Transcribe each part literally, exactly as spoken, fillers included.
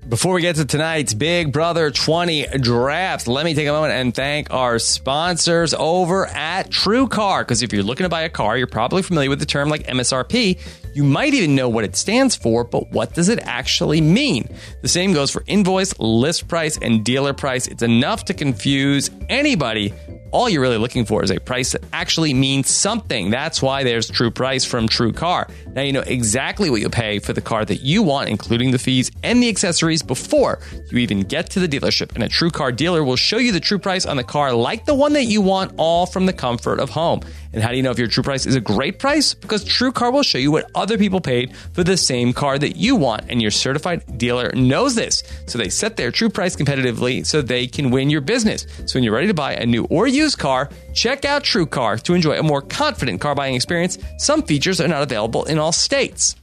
Before we get to tonight's Big Brother twenty draft, let me take a moment and thank our sponsors over at TrueCar. Because if you're looking to buy a car, you're probably familiar with the term like M S R P. You might even know what it stands for, but what does it actually mean? The same goes for invoice, list price, and dealer price. It's enough to confuse anybody. All you're really looking for is a price that actually means something. That's why there's True Price from TrueCar. Now you know exactly what you'll pay for the car that you want, including the fees and the accessories before you even get to the dealership. And a TrueCar dealer will show you the true price on the car like the one that you want, all from the comfort of home. And how do you know if your true price is a great price? Because TrueCar will show you what other people paid for the same car that you want. And your certified dealer knows this. So they set their true price competitively so they can win your business. So when you're ready to buy a new or used car, check out TrueCar to enjoy a more confident car buying experience. Some features are not available in all states.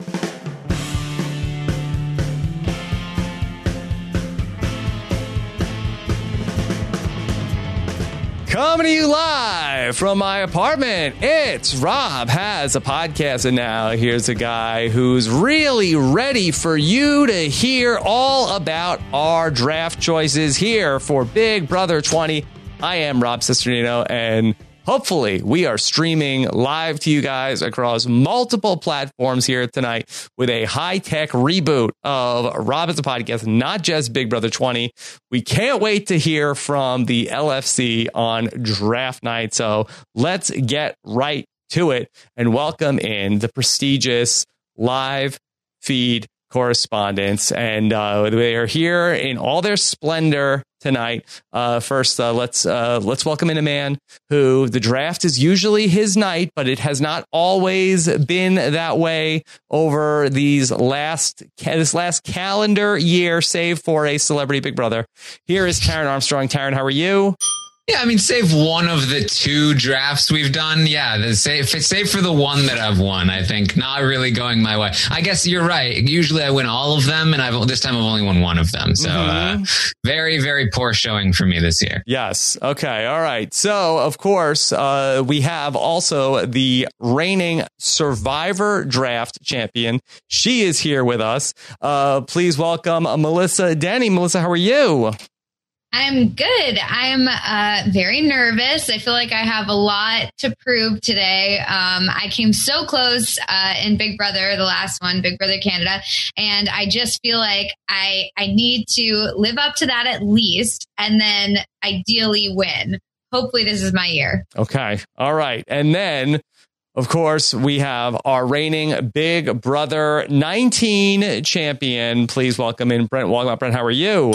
Coming to you live from my apartment, it's Rob Has a Podcast. And now here's a guy who's really ready for you to hear all about our draft choices here for Big Brother twenty. I am Rob Cesternino, and hopefully we are streaming live to you guys across multiple platforms here tonight with a high-tech reboot of Rob Has a Podcast, not just Big Brother twenty. We can't wait to hear from the L F C on draft night. So let's get right to it and welcome in the prestigious live feed correspondents. And uh, they are here in all their splendor tonight. Uh, first, uh, let's uh, let's welcome in a man who the draft is usually his night, but it has not always been that way over these last this last calendar year, save for a Celebrity Big Brother. Here is Taran Armstrong. Taran, how are you? Yeah, I mean, save one of the two drafts we've done. Yeah, the save, save for the one that I've won, I think. Not really going my way. I guess you're right. Usually I win all of them, and I've this time I've only won one of them. So mm-hmm. uh, very, very poor showing for me this year. Yes. Okay. All right. So, of course, uh, we have also the reigning Survivor Draft champion. She is here with us. Uh, please welcome Melissa Denny. Melissa, how are you? I'm good. I'm uh, very nervous. I feel like I have a lot to prove today. Um, I came so close uh, in Big Brother, the last one, Big Brother Canada, and I just feel like I I need to live up to that at least, and then ideally win. Hopefully this is my year. Okay. All right. And then, of course, we have our reigning Big Brother nineteen champion. Please welcome in Brent Walgmont. Brent, how are you?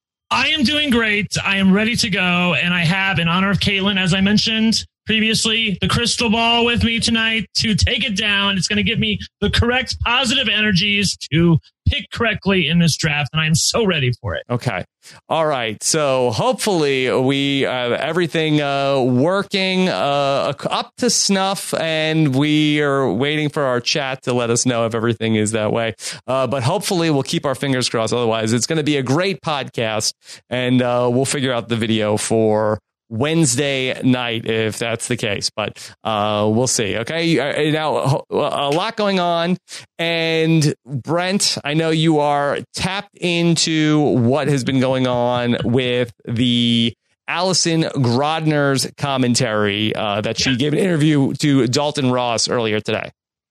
I am doing great. I am ready to go. And I have, in honor of Caitlin, as I mentioned previously, the crystal ball with me tonight to take it down. It's going to give me the correct positive energies to pick correctly in this draft. And I'm so ready for it. Okay. All right. So hopefully we have everything uh, working uh, up to snuff, and we are waiting for our chat to let us know if everything is that way. Uh, but hopefully we'll keep our fingers crossed. Otherwise, it's going to be a great podcast, and uh, we'll figure out the video for Wednesday night if that's the case, but uh, we'll see. Okay. Now, a lot going on. And Brent, I know you are tapped into what has been going on with the Allison Grodner's commentary uh, that she yeah. gave an interview to Dalton Ross earlier today.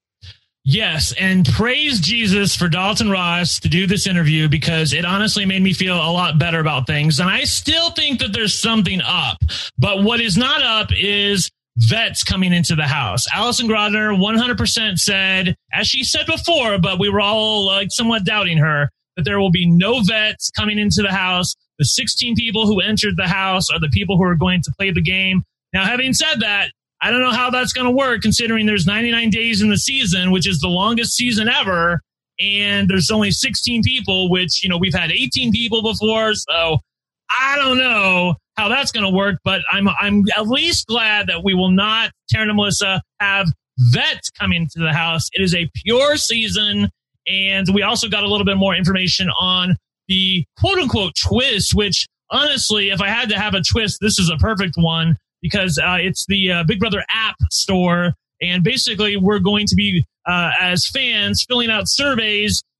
Yes, and praise Jesus for Dalton Ross to do this interview, because it honestly made me feel a lot better about things. And I still think that there's something up. But what is not up is vets coming into the house. Allison Grodner one hundred percent said, as she said before, but we were all like somewhat doubting her, that there will be no vets coming into the house. The sixteen people who entered the house are the people who are going to play the game. Now, having said that, I don't know how that's going to work, considering there's ninety-nine days in the season, which is the longest season ever. And there's only sixteen people, which, you know, we've had eighteen people before. So I don't know how that's going to work, but I'm I'm at least glad that we will not, Taran and Melissa, have vets coming to the house. It is a pure season. And we also got a little bit more information on the quote unquote twist, which honestly, if I had to have a twist, this is a perfect one. Because uh, it's the uh, Big Brother app store. And basically, we're going to be, uh, as fans, filling out surveys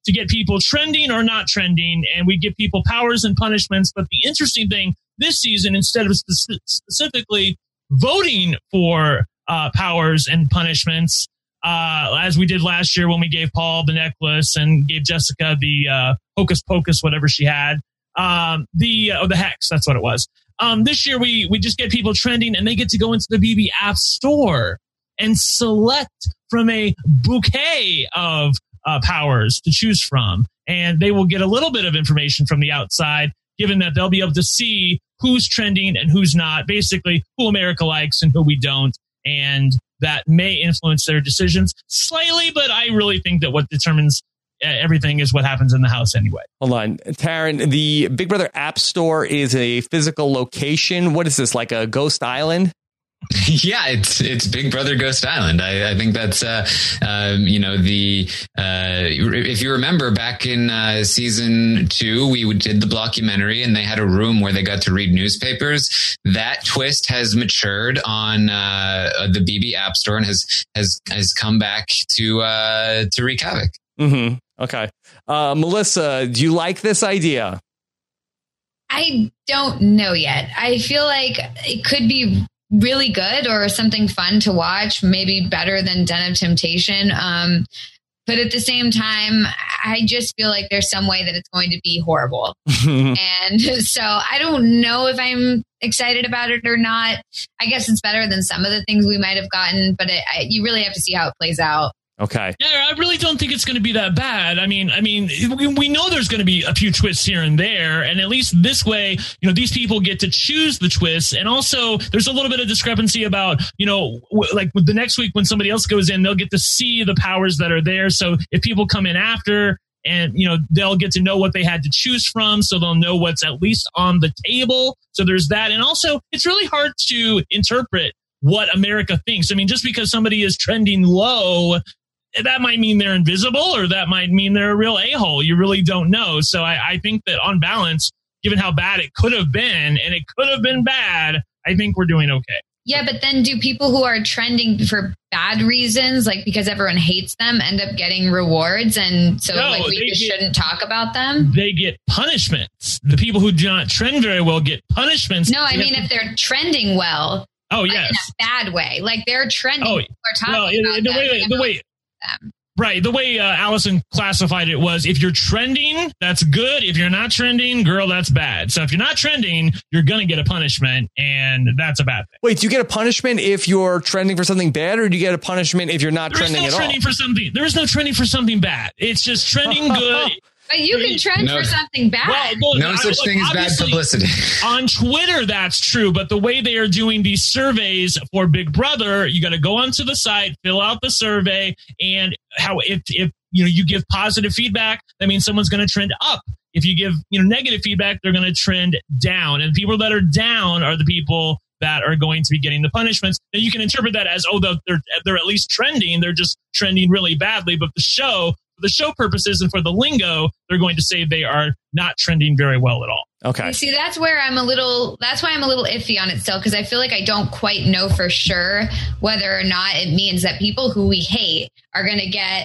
to get people trending or not trending, and we give people powers and punishments. But the interesting thing this season, instead of spe- specifically voting for uh, powers and punishments, uh, as we did last year when we gave Paul the necklace and gave Jessica the uh, hocus pocus, whatever she had, um, the uh, the hex, that's what it was. Um, this year we we just get people trending, and they get to go into the B B App Store and select from a bouquet of uh, powers to choose from, and they will get a little bit of information from the outside, given that they'll be able to see who's trending and who's not, basically who America likes and who we don't, and that may influence their decisions slightly, but I really think that what determines uh, everything is what happens in the house anyway. Hold on, Taryn, the Big Brother App Store is a physical location. What is this, like a ghost island? Yeah, it's it's Big Brother Ghost Island. I, I think that's uh, um, you know the uh, if you remember back in uh, season two, we did the blockumentary, and they had a room where they got to read newspapers. That twist has matured on uh, the B B App Store and has has has come back to uh, to wreak havoc. Mm-hmm. Okay, uh, Melissa, do you like this idea? I don't know yet. I feel like it could be really good or something fun to watch, maybe better than Den of Temptation. Um, but at the same time, I just feel like there's some way that it's going to be horrible. And so I don't know if I'm excited about it or not. I guess it's better than some of the things we might have gotten, but it, I, you really have to see how it plays out. Okay. Yeah, I really don't think it's going to be that bad. I mean, I mean, we know there's going to be a few twists here and there, and at least this way, you know, these people get to choose the twists, and also there's a little bit of discrepancy about, you know, w- like with the next week when somebody else goes in, they'll get to see the powers that are there. So if people come in after, and you know, they'll get to know what they had to choose from, so they'll know what's at least on the table. So there's that, and also it's really hard to interpret what America thinks. I mean, just because somebody is trending low, that might mean they're invisible, or that might mean they're a real a-hole. You really don't know. So I, I think that on balance, given how bad it could have been, and it could have been bad, I think we're doing okay. Yeah, but then do people who are trending for bad reasons, like because everyone hates them, end up getting rewards? And so No, like we they just get- shouldn't talk about them? They get punishments. The people who do not trend very well get punishments. No, I They mean have if they're trending well, to- oh, but yes. in a bad way. Like they're trending. Oh, People are talking well, about the them, way, and the I'm way, them. right. The way uh, Allison classified it was, if you're trending, that's good. If you're not trending, girl, that's bad. So if you're not trending, you're going to get a punishment, and that's a bad thing. Wait, do you get a punishment if you're trending for something bad, or do you get a punishment if you're not There is trending no at trending all? for something. There is no trending for something bad. It's just trending good. But you can trend No. for something bad. Well, well, No I- such look, thing as bad obviously, publicity. On Twitter, that's true. But the way they are doing these surveys for Big Brother, you got to go onto the site, fill out the survey, and how if if you know you give positive feedback, that means someone's going to trend up. If you give you know negative feedback, they're going to trend down. And people that are down are the people that are going to be getting the punishments. Now you can interpret that as, oh, they're they're at least trending. They're just trending really badly. But the show. For the show purposes and for the lingo, they're going to say they are not trending very well at all. Okay. You see, that's where I'm a little, that's why I'm a little iffy on it still, because I feel like I don't quite know for sure whether or not it means that people who we hate are going to get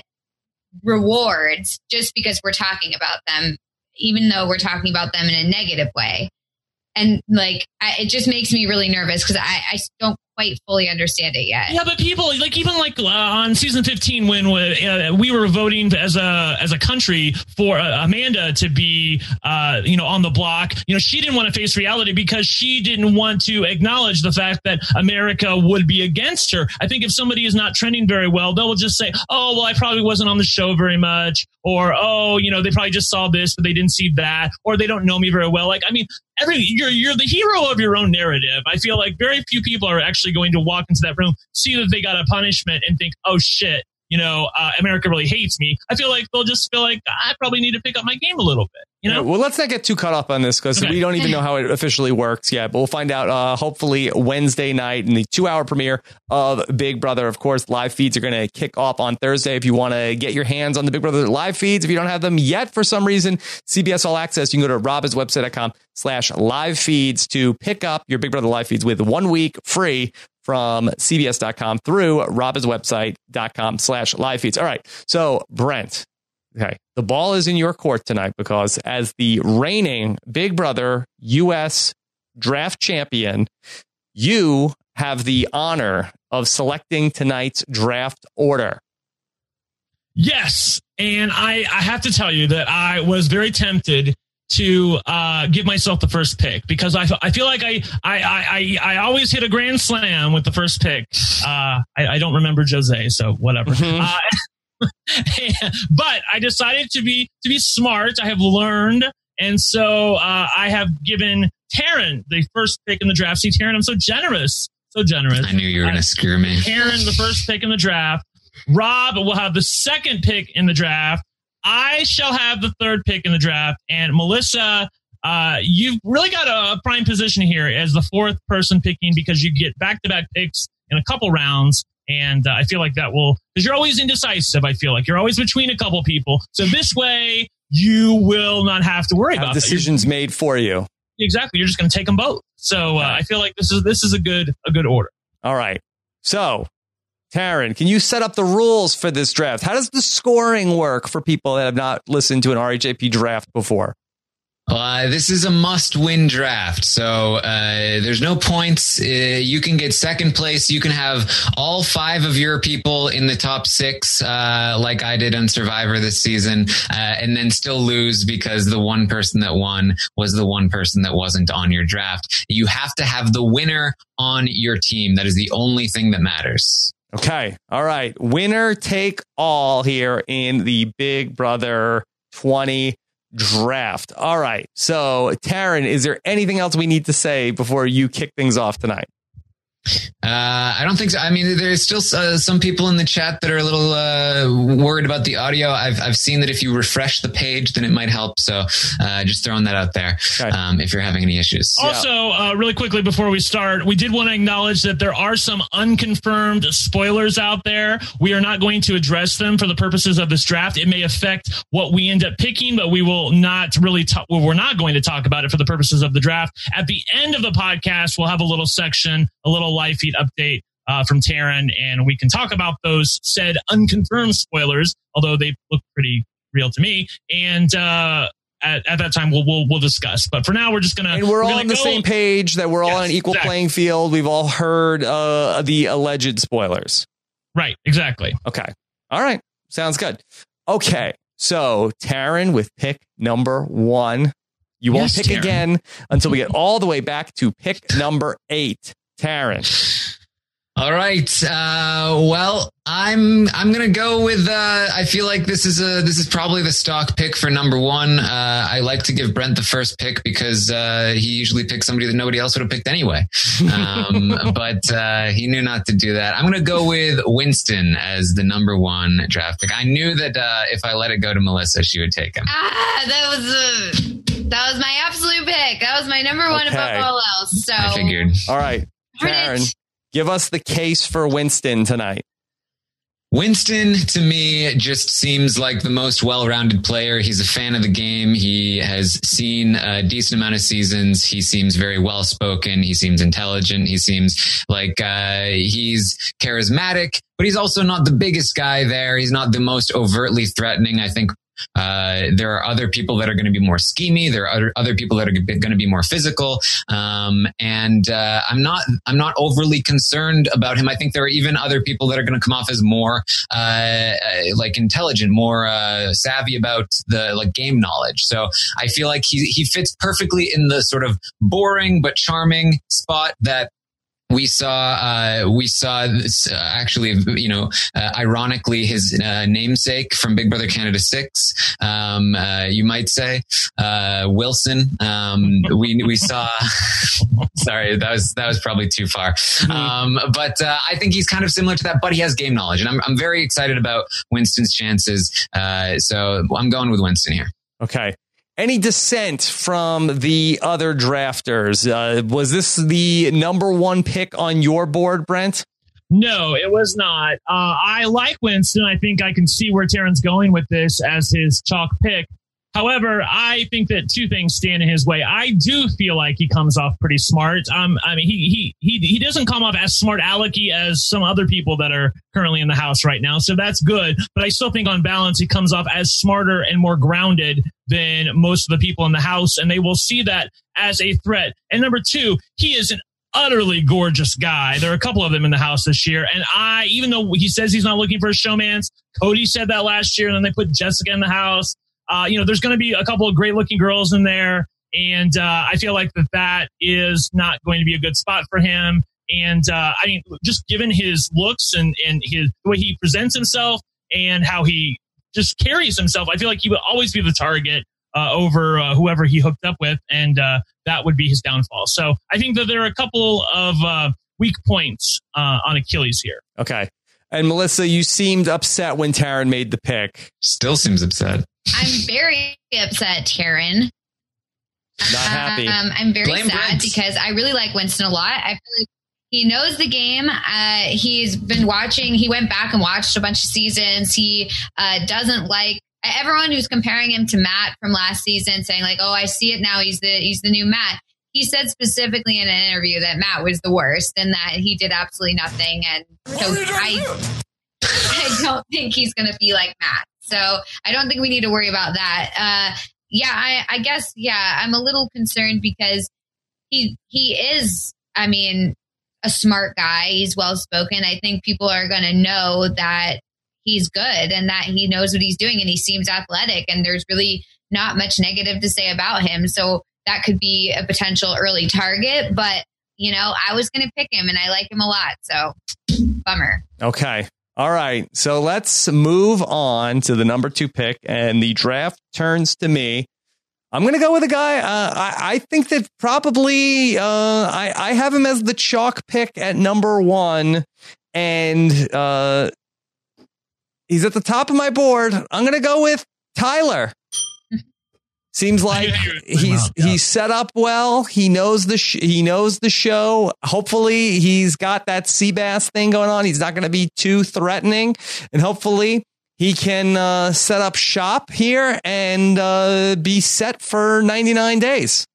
rewards just because we're talking about them, even though we're talking about them in a negative way. And like, I, it just makes me really nervous because I, I don't quite fully understand it yet. Yeah, but people like even like uh, on season fifteen when uh, we were voting as a as a country for uh, Amanda to be uh, you know on the block. You know, she didn't want to face reality because she didn't want to acknowledge the fact that America would be against her. I think if somebody is not trending very well, they'll just say, "Oh, well, I probably wasn't on the show very much," or "Oh, you know, they probably just saw this, but they didn't see that," or "They don't know me very well." Like, I mean. Every you're you're the hero of your own narrative. I feel like very few people are actually going to walk into that room, see that they got a punishment, and think, "Oh shit, you know, uh, America really hates me." I feel like they'll just feel like I probably need to pick up my game a little bit. You know. Yeah, well, let's not get too caught up on this because Okay. we don't even know how it officially works yet. But we'll find out uh, hopefully Wednesday night in the two-hour premiere of Big Brother. Of course, live feeds are going to kick off on Thursday. If you want to get your hands on the Big Brother live feeds, if you don't have them yet for some reason, C B S All Access, you can go to robhaswebsite.com slash live feeds to pick up your Big Brother live feeds with one week free from C B S dot com through robhaswebsite.com slash live feeds. All right. So, Brent, Okay. The ball is in your court tonight because as the reigning Big Brother U S draft champion, you have the honor of selecting tonight's draft order. Yes. And I, I have to tell you that I was very tempted to uh, give myself the first pick because I, I feel like I, I, I, I always hit a grand slam with the first pick. Uh, I, I don't remember Jose, so whatever. Mm-hmm. Uh, but I decided to be to be smart. I have learned. And so uh, I have given Taryn the first pick in the draft. See, Taryn, I'm so generous. So generous. I knew you were going to screw me. Taryn, the first pick in the draft. Rob will have the second pick in the draft. I shall have the third pick in the draft. And Melissa, uh, you've really got a prime position here as the fourth person picking because you get back-to-back picks in a couple rounds. And uh, I feel like that will, because you're always indecisive, I feel like. You're always between a couple people. So this way, you will not have to worry have about decisions that. made for you. Exactly. You're just going to take them both. So uh, I feel like this is this is a good a good order. All right. So, Taryn, can you set up the rules for this draft? How does the scoring work for people that have not listened to an R H A P draft before? Uh, this is a must-win draft, so uh, there's no points. Uh, you can get second place. You can have all five of your people in the top six, uh, like I did on Survivor this season, uh, and then still lose because the one person that won was the one person that wasn't on your draft. You have to have the winner on your team. That is the only thing that matters. Okay. All right. Winner take all here in the Big Brother twenty draft. All right. So, Taryn, is there anything else we need to say before you kick things off tonight? Uh, I don't think so. I mean, there's still uh, some people in the chat that are a little uh, worried about the audio. I've I've seen that if you refresh the page, then it might help. So uh, just throwing that out there okay. um, if you're having any issues. Also, uh, really quickly before we start, we did want to acknowledge that there are some unconfirmed spoilers out there. We are not going to address them for the purposes of this draft. It may affect what we end up picking, but we will not really talk. Well, we're not going to talk about it for the purposes of the draft. At the end of the podcast, we'll have a little section, a little live feed update uh, from Taryn, and we can talk about those said unconfirmed spoilers, although they look pretty real to me. And uh, at, at that time, we'll, we'll we'll discuss. But for now, we're just gonna and we're, we're all gonna on the go. same page. That we're all yes, on an equal exactly. playing field. We've all heard uh, the alleged spoilers. Right. Exactly. Okay. All right. Sounds good. Okay. So Taryn with pick number one. You won't yes, pick Taryn. again until we get all the way back to pick number eight. Taryn. All right. Uh, well, I'm I'm gonna go with. Uh, I feel like this is a this is probably the stock pick for number one. Uh, I like to give Brent the first pick because uh, he usually picks somebody that nobody else would have picked anyway. Um, but uh, he knew not to do that. I'm gonna go with Winston as the number one draft pick. I knew that uh, if I let it go to Melissa, she would take him. Ah, that was a, that was my absolute pick. That was my number one Okay. above all else. So I figured. All right. Taryn, give us the case for Winston tonight. Winston, to me, just seems like the most well-rounded player. He's a fan of the game. He has seen a decent amount of seasons. He seems very well-spoken. He seems intelligent. He seems like uh, he's charismatic, but he's also not the biggest guy there. He's not the most overtly threatening. I think Uh, there are other people that are going to be more schemy. There are other, other people that are going to be more physical. Um, and, uh, I'm not, I'm not overly concerned about him. I think there are even other people that are going to come off as more, uh, like intelligent, more, uh, savvy about the like game knowledge. So I feel like he, he fits perfectly in the sort of boring but charming spot that We saw, uh, we saw this, uh, actually, you know, uh, ironically, his uh, namesake from Big Brother Canada six, um, uh, you might say, uh, Wilson. Um, we, we saw, sorry, that was, that was probably too far. Um, but, uh, I think he's kind of similar to that, but he has game knowledge, and I'm, I'm very excited about Winston's chances. Uh, so I'm going with Winston here. Okay. Any dissent from the other drafters? Uh, was this the number one pick on your board, Brent? No, it was not. Uh, I like Winston. I think I can see where Taryn's going with this as his chalk pick. However, I think that two things stand in his way. I do feel like he comes off pretty smart. Um, I mean, he he he he doesn't come off as smart alecky as some other people that are currently in the house right now. So that's good. But I still think on balance, he comes off as smarter and more grounded than most of the people in the house. And they will see that as a threat. And number two, he is an utterly gorgeous guy. There are a couple of them in the house this year. And I, even though he says he's not looking for a showmance, Cody said that last year, and then they put Jessica in the house. Uh, you know, there's going to be a couple of great looking girls in there. And uh, I feel like that that is not going to be a good spot for him. And uh, I mean, just given his looks and, and his the way he presents himself and how he just carries himself, I feel like he would always be the target uh, over uh, whoever he hooked up with. And uh, that would be his downfall. So I think that there are a couple of uh, weak points uh, on Achilles here. Okay. And Melissa, you seemed upset when Taryn made the pick. Still seems upset. I'm very upset, Taryn. Not happy. Um, I'm very Blame sad Brent. because I really like Winston a lot. I feel like he knows the game. Uh, he's been watching. He went back and watched a bunch of seasons. He uh, doesn't like everyone who's comparing him to Matt from last season, saying like, "Oh, I see it now. He's the he's the new Matt." He said specifically in an interview that Matt was the worst and that he did absolutely nothing. And so I, I don't think he's going to be like Matt. So I don't think we need to worry about that. Uh, yeah, I, I guess, yeah, I'm a little concerned because he he is, I mean, a smart guy. He's well-spoken. I think people are going to know that he's good and that he knows what he's doing and he seems athletic and there's really not much negative to say about him. So that could be a potential early target. But, you know, I was going to pick him and I like him a lot. So bummer. Okay. All right, so let's move on to the number two pick, and the draft turns to me. I'm going to go with a guy. Uh, I, I think that probably uh, I, I have him as the chalk pick at number one, and uh, he's at the top of my board. I'm going to go with Tyler. Seems like he's he's set up well. He knows the sh- he knows the show. Hopefully, he's got that Seabass thing going on. He's not going to be too threatening, and hopefully, he can uh, set up shop here and uh, be set for ninety-nine days.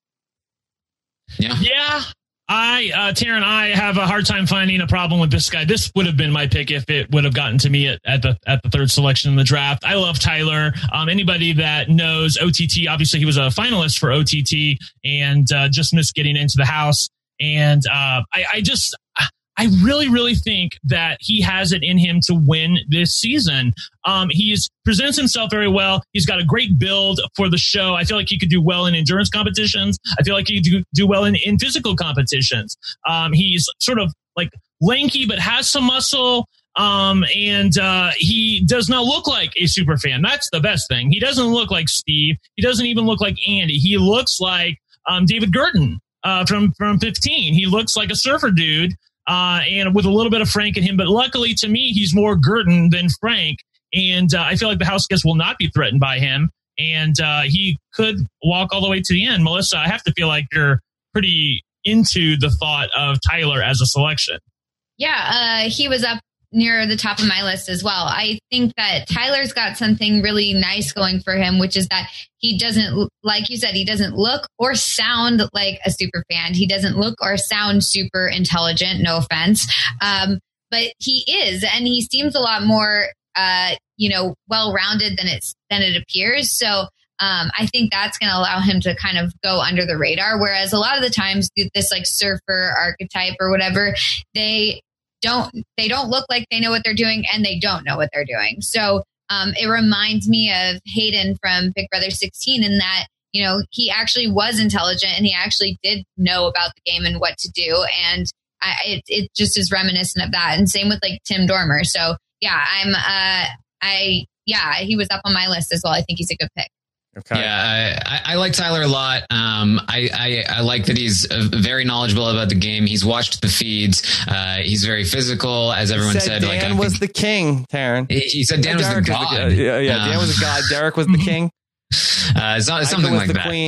Yeah, yeah. I, uh, Taryn, I have a hard time finding a problem with this guy. This would have been my pick if it would have gotten to me at, at the at the third selection in the draft. I love Tyler. Um, anybody that knows O T T, obviously he was a finalist for O T T and uh, just missed getting into the house. And uh, I, I just, I really, really think that he has it in him to win this season. Um, he's presents himself very well. He's got a great build for the show. I feel like he could do well in endurance competitions. I feel like he could do, do well in, in physical competitions. Um, he's sort of like lanky, but has some muscle. Um, and uh, he does not look like a super fan. That's the best thing. He doesn't look like Steve. He doesn't even look like Andy. He looks like um, David Gurton uh, from, from fifteen. He looks like a surfer dude. Uh, and with a little bit of Frank in him. But luckily to me, he's more Gurton than Frank. And uh, I feel like the house guests will not be threatened by him. And uh, he could walk all the way to the end. Melissa, I have to feel like you're pretty into the thought of Tyler as a selection. Yeah, uh, he was up near the top of my list as well. I think that Tyler's got something really nice going for him, which is that he doesn't, like you said, he doesn't look or sound like a super fan. He doesn't look or sound super intelligent, no offense. Um, but he is, and he seems a lot more, uh, you know, well-rounded than it's, than it appears. So um, I think that's going to allow him to kind of go under the radar. Whereas a lot of the times this like surfer archetype or whatever, they, don't they don't look like they know what they're doing and they don't know what they're doing. So um, it reminds me of Hayden from Big Brother sixteen in that, you know, he actually was intelligent and he actually did know about the game and what to do. And I, it, it just is reminiscent of that. And same with like Tim Dormer. So yeah, I'm uh, I yeah, he was up on my list as well. I think he's a good pick. Okay. Yeah, I, I like Tyler a lot. Um, I, I, I like that he's uh, very knowledgeable about the game. He's watched the feeds. Uh, he's very physical, as everyone said. said. Dan like, I was think, the king, Taryn. He, he said Dan was the Derek god. Was the, yeah, yeah. Um, Dan was the god. Derek was the king. Uh, it's not, it's something was like the that. Queen.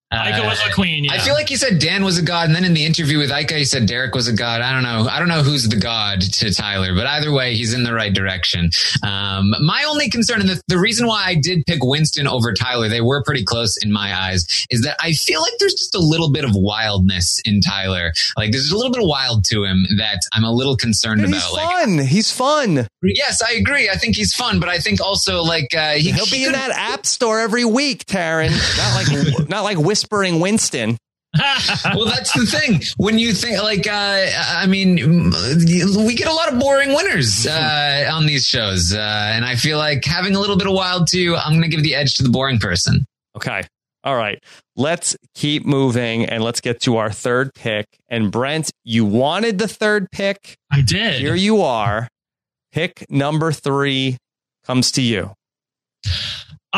Uh, Ika was a queen. Yeah. I feel like he said Dan was a god, and then in the interview with Ika, he said Derek was a god. I don't know. I don't know who's the god to Tyler, but either way, he's in the right direction. Um, my only concern, and the, the reason why I did pick Winston over Tyler, they were pretty close in my eyes, is that I feel like there's just a little bit of wildness in Tyler. Like there's a little bit of wild to him that I'm a little concerned He's about. fun. Like, he's fun. yes, I agree. I think he's fun, but I think also like uh, he, He'll he be in could- that app store every week, Taryn. Not like not like whispering Winston. Well, that's the thing. When you think like, uh, I mean, we get a lot of boring winners uh, on these shows. Uh, and I feel like having a little bit of wild too, I'm going to give the edge to the boring person. Okay. All right. Let's keep moving and let's get to our third pick. And Brent, you wanted the third pick. I did. Here you are. Pick number three comes to you. Uh,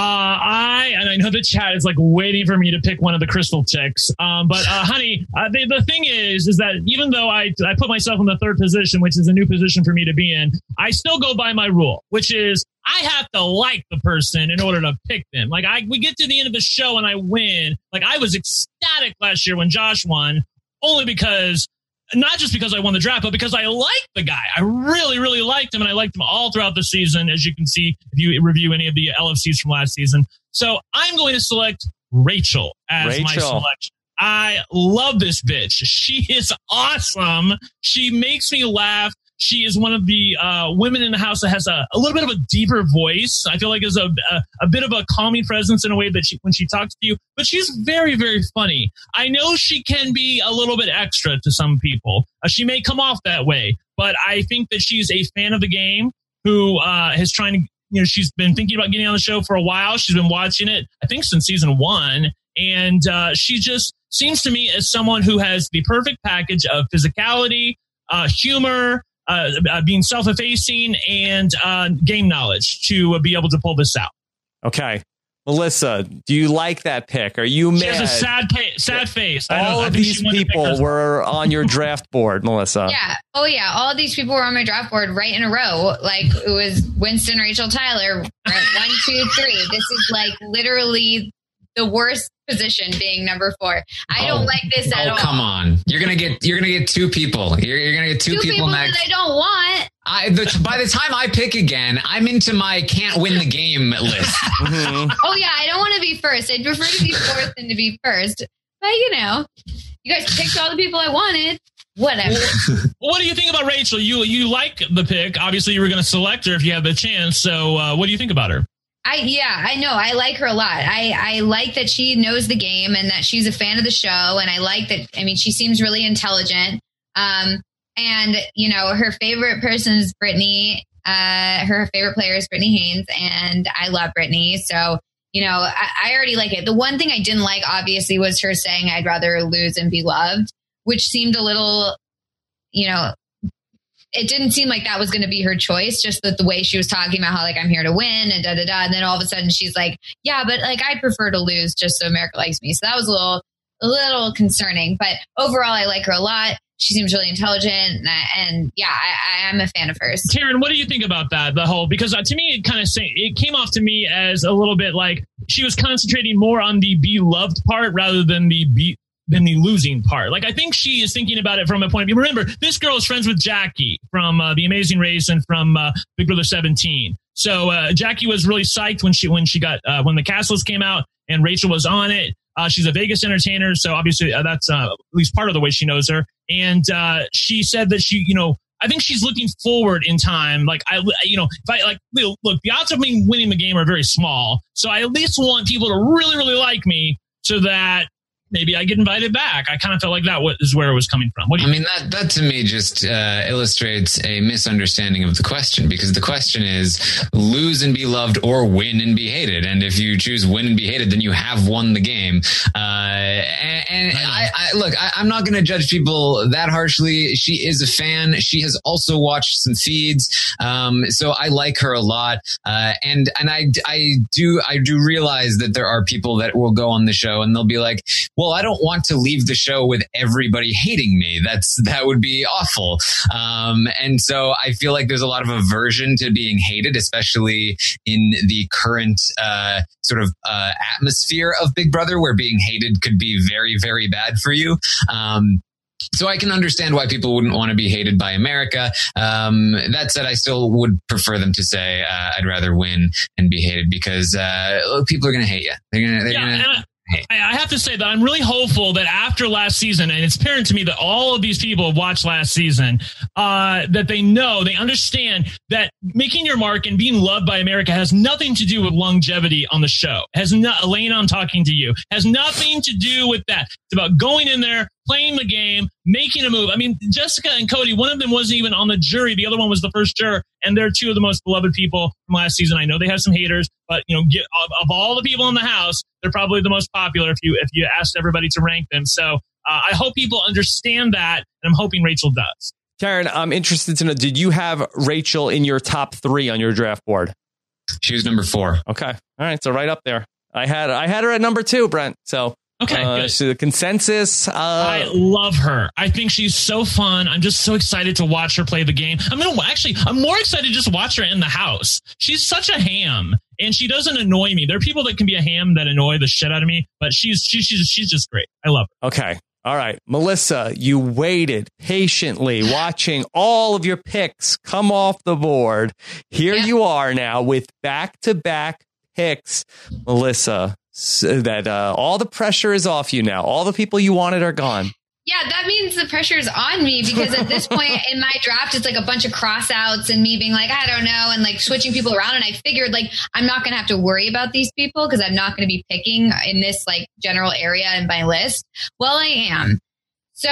I and I know the chat is like waiting for me to pick one of the crystal ticks. Um, but uh, honey, uh, the, the thing is, is that even though I I put myself in the third position, which is a new position for me to be in, I still go by my rule, which is I have to like the person in order to pick them. Like I, we get to the end of the show and I win. Like I was ecstatic last year when Josh won, only because. Not just because I won the draft, but because I liked the guy. I really, really liked him, and I liked him all throughout the season, as you can see if you review any of the L F Cs from last season. So I'm going to select Rachel as Rachel. my selection. I love this bitch. She is awesome. She makes me laugh. She is one of the uh, women in the house that has a, a little bit of a deeper voice. I feel like is a, a a bit of a calming presence in a way that she when she talks to you. But she's very, very funny. I know she can be a little bit extra to some people. Uh, she may come off that way, but I think that she's a fan of the game who uh, is trying to. You know, she's been thinking about getting on the show for a while. She's been watching it, I think, since season one, and uh, she just seems to me as someone who has the perfect package of physicality, uh, humor. Uh, uh, being self-effacing and uh, game knowledge to uh, be able to pull this out. Okay. Melissa, do you like that pick? Are you She mad? has a sad, pa- sad face. I All know, I of think these she wanted to pick people us. were on your draft board, Melissa. Yeah. Oh, yeah. All of these people were on my draft board right in a row. Like it was Winston, Rachel, Tyler. Right? One, two, three. This is like literally the worst position being number four. I Oh. don't like this at Oh, all. come on. You're going to get, you're going to get two people. You're, you're going to get two, Two people, next. that I don't want. I, the, by the time I pick again, I'm into my can't win the game list. Mhm. Oh, yeah. I don't want to be first. I'd prefer to be fourth than to be first. But, you know, you guys picked all the people I wanted. Whatever. What do you think about Rachel? You you like the pick. Obviously, you were going to select her if you had the chance. So uh, what do you think about her? I yeah, I know. I like her a lot. I, I like that she knows the game and that she's a fan of the show. And I like that. I mean, she seems really intelligent. Um, and you know, her favorite person is Brittany. Uh, her favorite player is Brittany Haynes, and I love Brittany. So you know, I, I already like it. The one thing I didn't like, obviously, was her saying I'd rather lose and be loved, which seemed a little, you know. It didn't seem like that was going to be her choice, just that the way she was talking about how like I'm here to win and da da da. And then all of a sudden she's like, yeah, but like I prefer to lose just so America likes me. So that was a little, a little concerning. But overall, I like her a lot. She seems really intelligent, and, and yeah, I, I am a fan of hers. Karen, what do you think about that? The whole because uh, to me, it kind of say it came off to me as a little bit like she was concentrating more on the be loved part rather than the be. than the losing part. Like, I think she is thinking about it from a point of view. Remember, this girl is friends with Jackie from uh, The Amazing Race and from uh, Big Brother seventeen. So uh, Jackie was really psyched when she when she got uh, when the cast list came out and Rachel was on it. Uh, she's a Vegas entertainer, so obviously uh, that's uh, at least part of the way she knows her. And uh, she said that she, you know, I think she's looking forward in time. Like, I, you know, if I like, look, the odds of me winning the game are very small. So I at least want people to really, really like me so that maybe I get invited back. I kind of felt like that is where it was coming from. What do you I mean, that, that to me just uh, illustrates a misunderstanding of the question, because the question is lose and be loved or win and be hated. And if you choose win and be hated, then you have won the game. Uh, and and I, I look, I, I'm not going to judge people that harshly. She is a fan. She has also watched some feeds. Um, so I like her a lot. Uh, and, and I, I do, I do realize that there are people that will go on the show and they'll be like, well, well, I don't want to leave the show with everybody hating me. That's, that would be awful. Um, and so I feel like there's a lot of aversion to being hated, especially in the current, uh, sort of, uh, atmosphere of Big Brother, where being hated could be very, very bad for you. Um, So I can understand why people wouldn't want to be hated by America. Um, that said, I still would prefer them to say, uh, I'd rather win and be hated, because uh, people are going to hate you. They're going to. Yeah, I have to say that I'm really hopeful that after last season, and it's apparent to me that all of these people have watched last season, uh, that they know, they understand that making your mark and being loved by America has nothing to do with longevity on the show. Has not, Elena, I'm talking to you, has nothing to do with that. It's about going in there, playing the game, making a move. I mean, Jessica and Cody, one of them wasn't even on the jury. The other one was the first juror. And they're two of the most beloved people from last season. I know they have some haters, but you know, get, of, of all the people in the house, they're probably the most popular if you if you asked everybody to rank them. So uh, I hope people understand that, and I'm hoping Rachel does. Karen, I'm interested to know, did you have Rachel in your top three on your draft board? She was number four. Okay. All right. So right up there. I had I had her at number two, Brent. So Okay, uh, good. so the consensus. Uh, I love her. I think she's so fun. I'm just so excited to watch her play the game. I'm gonna actually. I'm more excited to just watch her in the house. She's such a ham, and she doesn't annoy me. There are people that can be a ham that annoy the shit out of me, but she's she's she's, she's just great. I love her. Okay. All right. Melissa, you waited patiently watching all of your picks come off the board. Here Yeah. you are now with back-to-back picks, Melissa. So that uh, all the pressure is off you now. All the people you wanted are gone. Yeah, that means the pressure's on me, because at this point in my draft, it's like a bunch of cross-outs and me being like, I don't know, and like switching people around. And I figured like I'm not going to have to worry about these people because I'm not going to be picking in this like general area in my list. Well, I am. So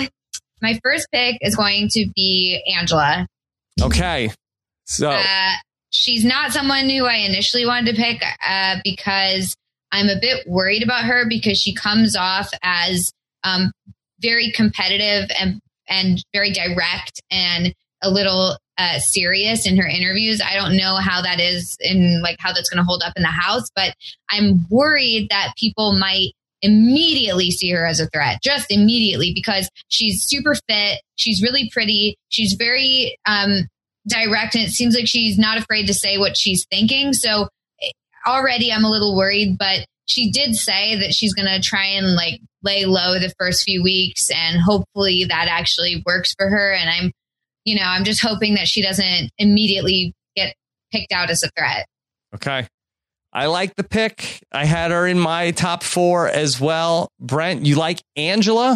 my first pick is going to be Angela. Okay. So Uh, she's not someone who I initially wanted to pick uh, because I'm a bit worried about her, because she comes off as um, very competitive and and very direct and a little uh, serious in her interviews. I don't know how that is in like how that's going to hold up in the house, but I'm worried that people might immediately see her as a threat, just immediately, because she's super fit. She's really pretty. She's very um, direct, and it seems like she's not afraid to say what she's thinking. So already I'm a little worried, but she did say that she's going to try and like lay low the first few weeks, and hopefully that actually works for her. And I'm, you know, I'm just hoping that she doesn't immediately get picked out as a threat. okay. I like the pick. I had her in my top four as well. Brent, you like Angela?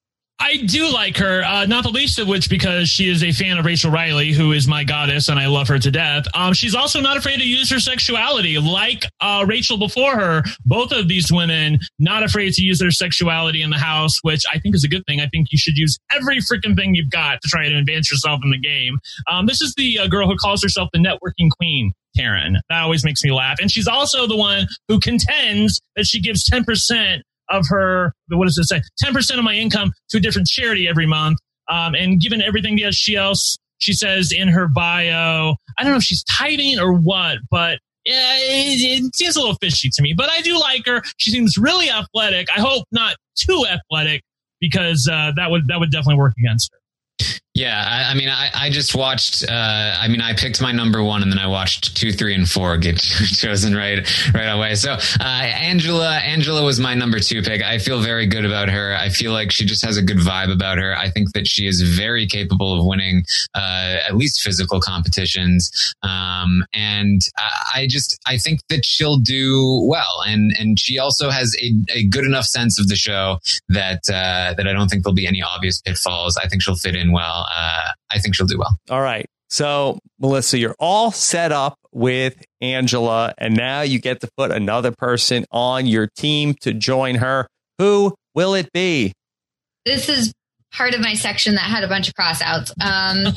I do like her, uh, not the least of which because she is a fan of Rachel Riley, who is my goddess, and I love her to death. Um, she's also not afraid to use her sexuality, like uh, Rachel before her. Both of these women not afraid to use their sexuality in the house, which I think is a good thing. I think you should use every freaking thing you've got to try to advance yourself in the game. Um, this is the uh, girl who calls herself the networking queen, Karen. That always makes me laugh. And she's also the one who contends that she gives ten percent of her, what does it say? ten percent of my income to a different charity every month. Um, and given everything that she else, she says in her bio, I don't know if she's tithing or what, but yeah, it, it seems a little fishy to me. But I do like her. She seems really athletic. I hope not too athletic, because uh, that would that would definitely work against her. Yeah, I, I mean, I, I just watched, uh, I mean, I picked my number one, and then I watched two, three, and four get chosen right right away. So uh, Angela, Angela was my number two pick. I feel very good about her. I feel like she just has a good vibe about her. I think that she is very capable of winning uh, at least physical competitions. Um, and I, I just, I think that she'll do well. And and she also has a, a good enough sense of the show that, uh, that I don't think there'll be any obvious pitfalls. I think she'll fit in well. Uh, I think she'll do well. All right. So, Melissa, you're all set up with Angela, and now you get to put another person on your team to join her. Who will it be? This is part of my section that had a bunch of crossouts. Um,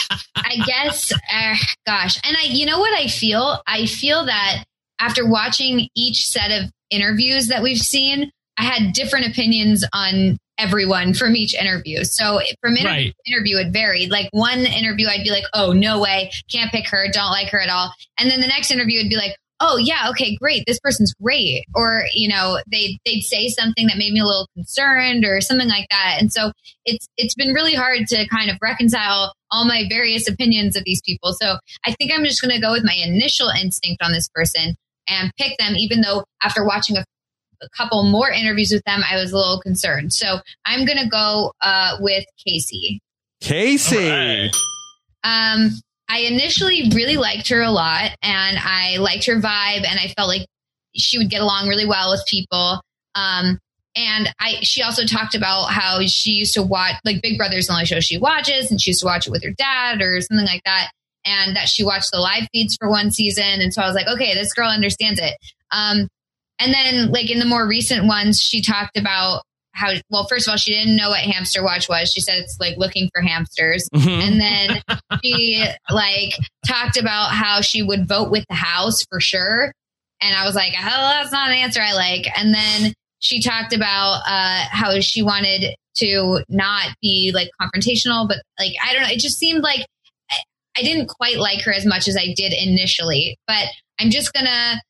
I guess, uh, gosh. And I, you know what I feel? I feel that after watching each set of interviews that we've seen, I had different opinions on everyone from each interview. So from interview Right. to interview, it varied. Like one interview, I'd be like, oh, no way, can't pick her, don't like her at all. And then the next interview would be like, oh yeah, okay, great, this person's great. Or, you know, they, they'd say something that made me a little concerned or something like that. And so it's, it's been really hard to kind of reconcile all my various opinions of these people. So I think I'm just going to go with my initial instinct on this person and pick them, even though after watching a, a couple more interviews with them, I was a little concerned. So I'm going to go uh, with Casey. Casey. Right. Um, I initially really liked her a lot, and I liked her vibe, and I felt like she would get along really well with people. Um, and I, she also talked about how she used to watch, like, Big Brother's the only show she watches, and she used to watch it with her dad or something like that. And that she watched the live feeds for one season. And so I was like, okay, this girl understands it. Um, and then, like, in the more recent ones, she talked about how, well, first of all, she didn't know what Hamster Watch was. She said it's like looking for hamsters. Mm-hmm. And then she like talked about how she would vote with the house for sure. And I was like, oh, that's not an answer I like. And then she talked about uh, how she wanted to not be like confrontational, but like, I don't know. It just seemed like I, I didn't quite like her as much as I did initially, but I'm just going to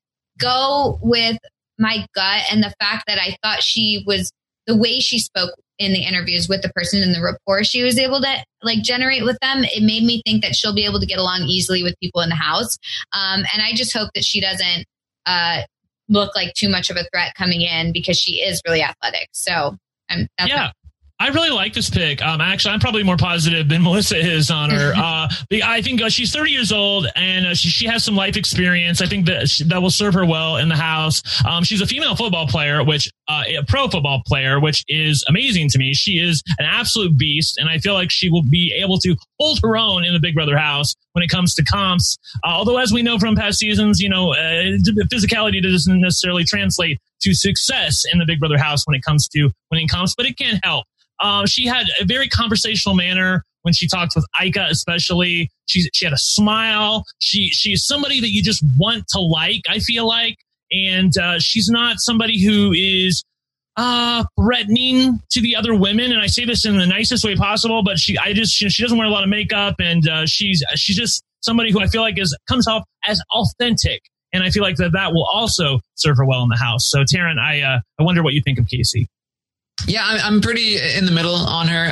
go with my gut and the fact that I thought she was, the way she spoke in the interviews with the person and the rapport she was able to like generate with them, it made me think that she'll be able to get along easily with people in the house. Um, and I just hope that she doesn't uh, look like too much of a threat coming in, because she is really athletic. So um, that's yeah. my- I really like this pick. Um, actually, I'm probably more positive than Melissa is on her. Uh, I think uh, she's thirty years old, and uh, she, she has some life experience. I think that she, that will serve her well in the house. Um, she's a female football player, which uh, a pro football player, which is amazing to me. She is an absolute beast, and I feel like she will be able to hold her own in the Big Brother house when it comes to comps. Uh, although, as we know from past seasons, you know, uh, physicality doesn't necessarily translate to success in the Big Brother house when it comes to winning comps, but it can help. Uh, she had a very conversational manner when she talked with Ika, especially. She she had a smile. She she's somebody that you just want to like, I feel like, and uh, she's not somebody who is uh, threatening to the other women. And I say this in the nicest way possible, but she I just she, she doesn't wear a lot of makeup, and uh, she's she's just somebody who I feel like is comes off as authentic, and I feel like that that will also serve her well in the house. So, Taryn, I uh, I wonder what you think of Casey. Yeah, I'm pretty in the middle on her. Uh, okay.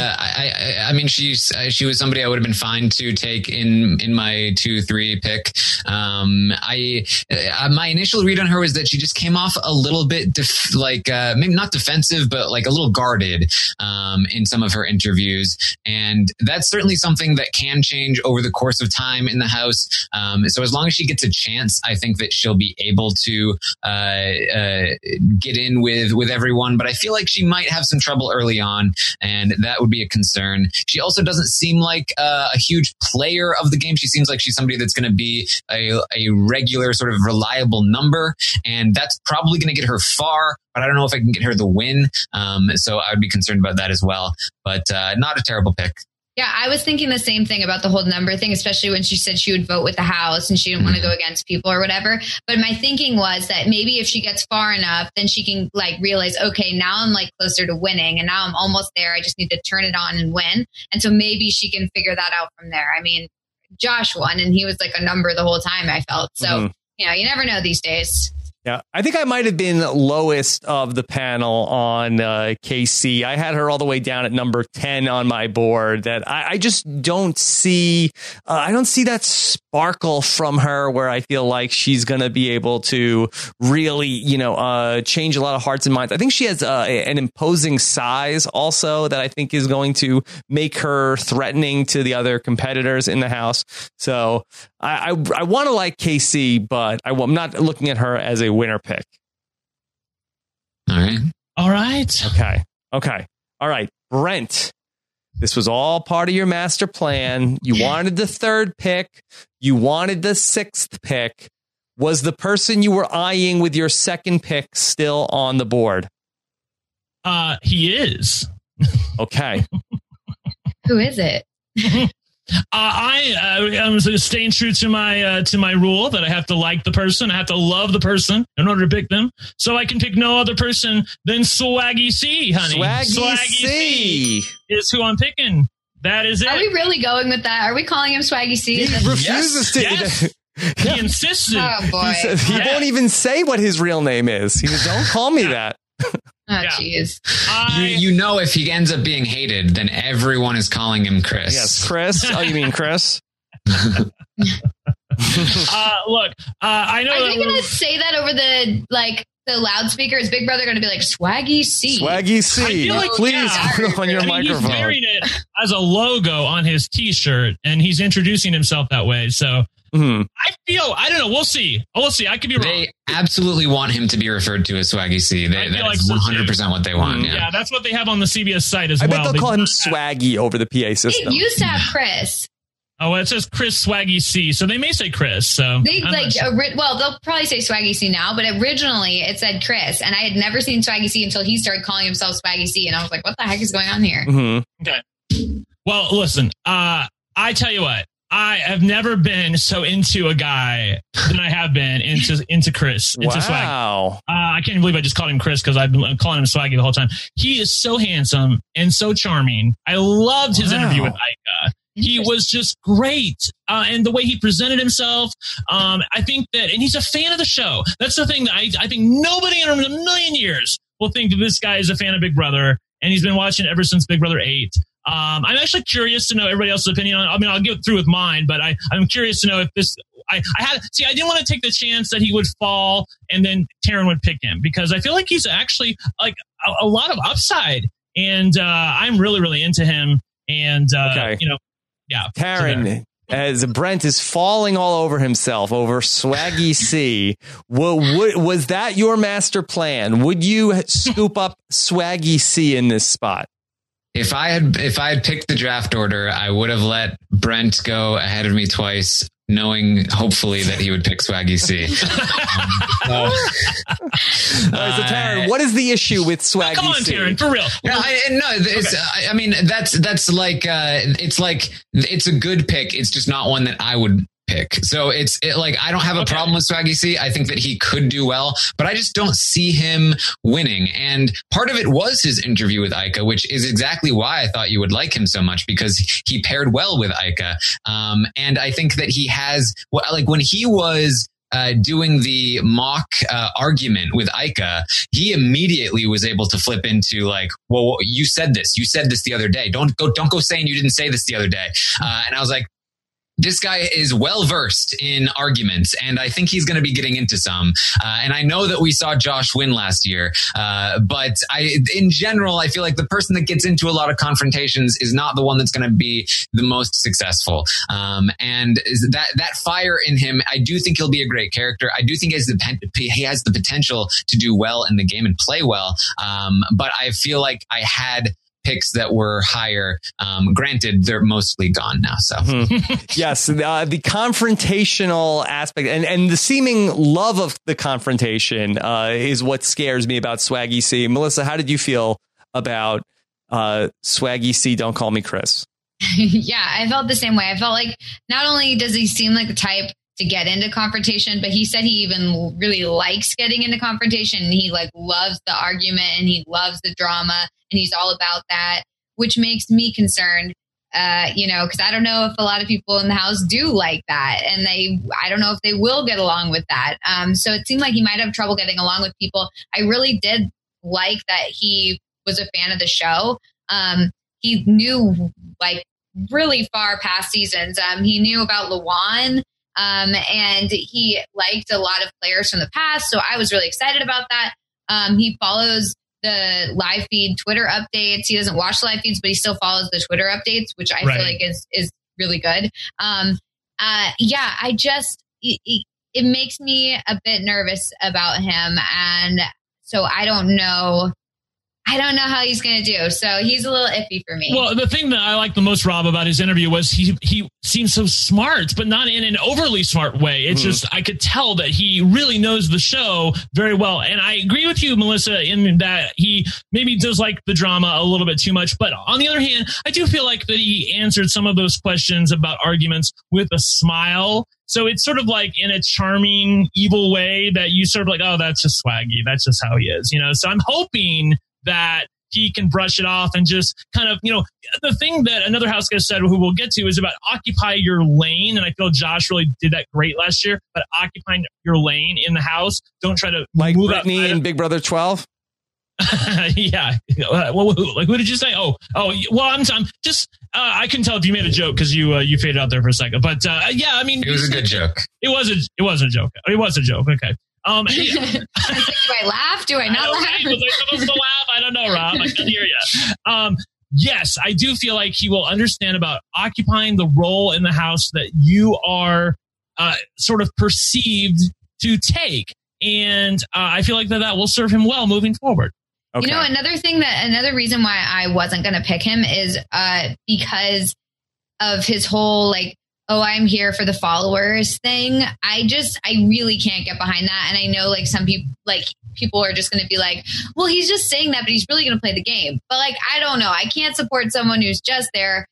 I, I, I mean, she's she was somebody I would have been fine to take in in my two three pick. Um, I uh, my initial read on her was that she just came off a little bit def- like uh, maybe not defensive, but like a little guarded um, in some of her interviews, and that's certainly something that can change over the course of time in the house. Um, so as long as she gets a chance, I think that she'll be able to uh, uh, get in with with everyone. But I feel like she might have some trouble early on, and that would be a concern. She also doesn't seem like uh, a huge player of the game. She seems like she's somebody that's going to be a, a regular sort of reliable number, and that's probably going to get her far, but I don't know if I can get her the win. Um, so I would be concerned about that as well, but uh, not a terrible pick. Yeah, I was thinking the same thing about the whole number thing, especially when she said she would vote with the house and she didn't want to go against people or whatever. But my thinking was that maybe if she gets far enough, then she can like realize, okay, now I'm like closer to winning and now I'm almost there. I just need to turn it on and win. And so maybe she can figure that out from there. I mean, Josh won and he was like a number the whole time, I felt. So, mm-hmm. you know, you never know these days. Yeah, I think I might have been lowest of the panel on uh, K C. I had her all the way down at number ten on my board. That I, I just don't see. Uh, I don't see that sparkle from her where I feel like she's going to be able to really, you know, uh, change a lot of hearts and minds. I think she has uh, an imposing size also that I think is going to make her threatening to the other competitors in the house. So I, I, I want to like K C, but I, I'm not looking at her as a winner pick. All right. All right. Okay. Okay. All right. Brent, this was all part of your master plan. You wanted the third pick. You wanted the sixth pick. Was the person you were eyeing with your second pick still on the board? Uh, he is. Okay. Who is it? Uh, I uh, I'm staying true to my uh, to my rule that I have to like the person. I have to love the person in order to pick them. So I can pick no other person than Swaggy C, honey. Swaggy, Swaggy C. C is who I'm picking. That is it. Are we really going with that? Are we calling him Swaggy C? He refuses yes, to. Yes. He insisted. Oh boy. He, says, he Yeah. won't even say what his real name is. He says, don't call me that. Oh Yeah. jeez. You, I, you know, if he ends up being hated, then everyone is calling him Chris. Yes, Chris. Oh, you mean Chris? uh, look, uh, I know. Are that they gonna we're- say that over the like the loudspeaker? Is Big Brother gonna be like Swaggy C? Swaggy C. I feel like- Please yeah. put on your I mean, he's microphone. wearing it as a logo on his T-shirt, and he's introducing himself that way. So Mhm. I feel, I don't know. We'll see. We'll see. I could be wrong. They absolutely want him to be referred to as Swaggy C. I They, feel that like is so, too. one hundred percent what they want. Mm. Yeah. yeah, that's what they have on the C B S site as I well. bet they'll They- call him Swaggy over the P A system. It used to have Chris. Oh, well, it says Chris Swaggy C, so they may say Chris. So They I'm not like sure. ori- well, they'll probably say Swaggy C now, but originally it said Chris, and I had never seen Swaggy C until he started calling himself Swaggy C, and I was like, "What the heck is going on here?" Mhm. Well, listen, uh, I tell you what, I have never been so into a guy than I have been into into Chris, into Swaggy. Wow. Uh, I can't believe I just called him Chris because I've been calling him Swaggy the whole time. He is so handsome and so charming. I loved his Wow. interview with Ika. He was just great. Uh, and the way he presented himself, um, I think that, and he's a fan of the show. That's the thing that I, I think nobody in a million years will think that this guy is a fan of Big Brother. And he's been watching ever since Big Brother eight. Um, I'm actually curious to know everybody else's opinion on it. I mean, I'll get through with mine, but I, I'm curious to know if this, I, I had, see, I didn't want to take the chance that he would fall and then Taryn would pick him because I feel like he's actually like a, a lot of upside. And, uh, I'm really, really into him. And, uh, Okay. you know, yeah. so there. Taryn, as Brent is falling all over himself over Swaggy C, wa- wa- was that your master plan? Would you scoop up Swaggy C in this spot? If I had if I had picked the draft order, I would have let Brent go ahead of me twice, knowing hopefully that he would pick Swaggy C. um, so, All right, so Taryn, what is the issue with Swaggy Come on, C? Taryn, for real. No, I, no, it's, I, I mean that's that's like uh, it's like it's a good pick. It's just not one that I would pick. So it's it, like I don't have a Okay. problem with Swaggy C. I think that he could do well, but I just don't see him winning. And part of it was his interview with Ika, which is exactly why I thought you would like him so much because he paired well with Ika. Um, and I think that he has like when he was. Uh, doing the mock uh, argument with Ika, he immediately was able to flip into like, "Well, you said this. You said this the other day. Don't go. Don't go saying you didn't say this the other day." Uh, and I was like, "This guy is well versed in arguments, and I think he's going to be getting into some." Uh, and I know that we saw Josh win last year, uh, but I, in general, I feel like the person that gets into a lot of confrontations is not the one that's going to be the most successful. Um, and that that fire in him, I do think he'll be a great character. I do think he has the he has the potential to do well in the game and play well. Um, but I feel like I had picks that were higher. Um, granted, they're mostly gone now. So Yes, uh, the confrontational aspect and, and the seeming love of the confrontation uh, is what scares me about Swaggy C. Melissa, how did you feel about uh, Swaggy C? Don't call me Chris. Yeah, I felt the same way. I felt like not only does he seem like the type to get into confrontation, but he said he even really likes getting into confrontation. And he like loves the argument and he loves the drama and he's all about that, which makes me concerned. Uh, you know, because I don't know if a lot of people in the house do like that, and they, I don't know if they will get along with that. Um, so it seemed like he might have trouble getting along with people. I really did like that he was a fan of the show. Um, he knew like really far past seasons. Um, he knew about Luan, um, and he liked a lot of players from the past. So I was really excited about that. Um, he follows the live feed Twitter updates. He doesn't watch the live feeds, but he still follows the Twitter updates, which I Right. feel like is, is really good. Um, uh, yeah, I just, it, it, it makes me a bit nervous about him. And so I don't know. I don't know how he's going to do. So he's a little iffy for me. Well, the thing that I liked the most, Rob, about his interview was he he seemed so smart, but not in an overly smart way. It's Mhm. just I could tell that he really knows the show very well. And I agree with you, Melissa, in that he maybe does like the drama a little bit too much. But on the other hand, I do feel like that he answered some of those questions about arguments with a smile. So it's sort of like in a charming, evil way that you sort of like, oh, that's just Swaggy. That's just how he is, you know. So I'm hoping that he can brush it off and just kind of, you know, the thing that another house guest said, who we'll get to, is about occupy your lane. And I feel Josh really did that great last year, but occupying your lane in the house. Don't try to like move Brittany in Big Brother twelve. yeah. Uh, well, who, like, who did you say? Oh, oh, well, I'm, I'm just, uh, I couldn't tell if you made a joke because you, uh, you faded out there for a second, but, uh, yeah, I mean, it was a good joke. It was a, it wasn't a joke. It was a joke. Okay. Um, do I laugh? Do I not I laugh? Know, was I supposed to laugh? I don't know, Rob. I can't hear you. Um, yes, I do feel like he will understand about occupying the role in the house that you are, uh, sort of perceived to take. And, uh, I feel like that, that will serve him well moving forward. Okay. You know, another thing that another reason why I wasn't going to pick him is uh, because of his whole like, oh, I'm here for the followers thing. I just, I really can't get behind that. And I know like some people, like people are just going to be like, well, he's just saying that, but he's really going to play the game. But like, I don't know. I can't support someone who's just there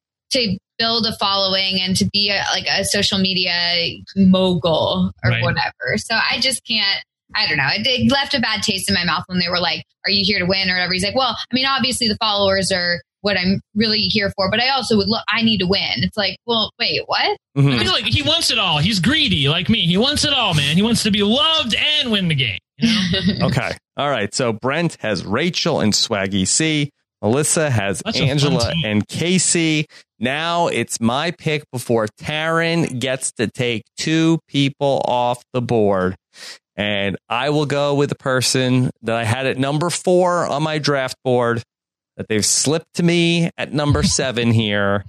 to build a following and to be a, like a social media mogul or right. whatever. So I just can't. I don't know. It, it left a bad taste in my mouth when they were like, are you here to win or whatever? He's like, well, I mean, obviously the followers are what I'm really here for, but I also would look, I need to win. It's like, well, wait, what? Mm-hmm. I feel like he wants it all. He's greedy like me. He wants it all, man. He wants to be loved and win the game. You know? Okay. All right. So Brent has Rachel and Swaggy C. Melissa has That's Angela and Casey. Now it's my pick before Taryn gets to take two people off the board. And I will go with the person that I had at number four on my draft board that they've slipped to me at number seven here.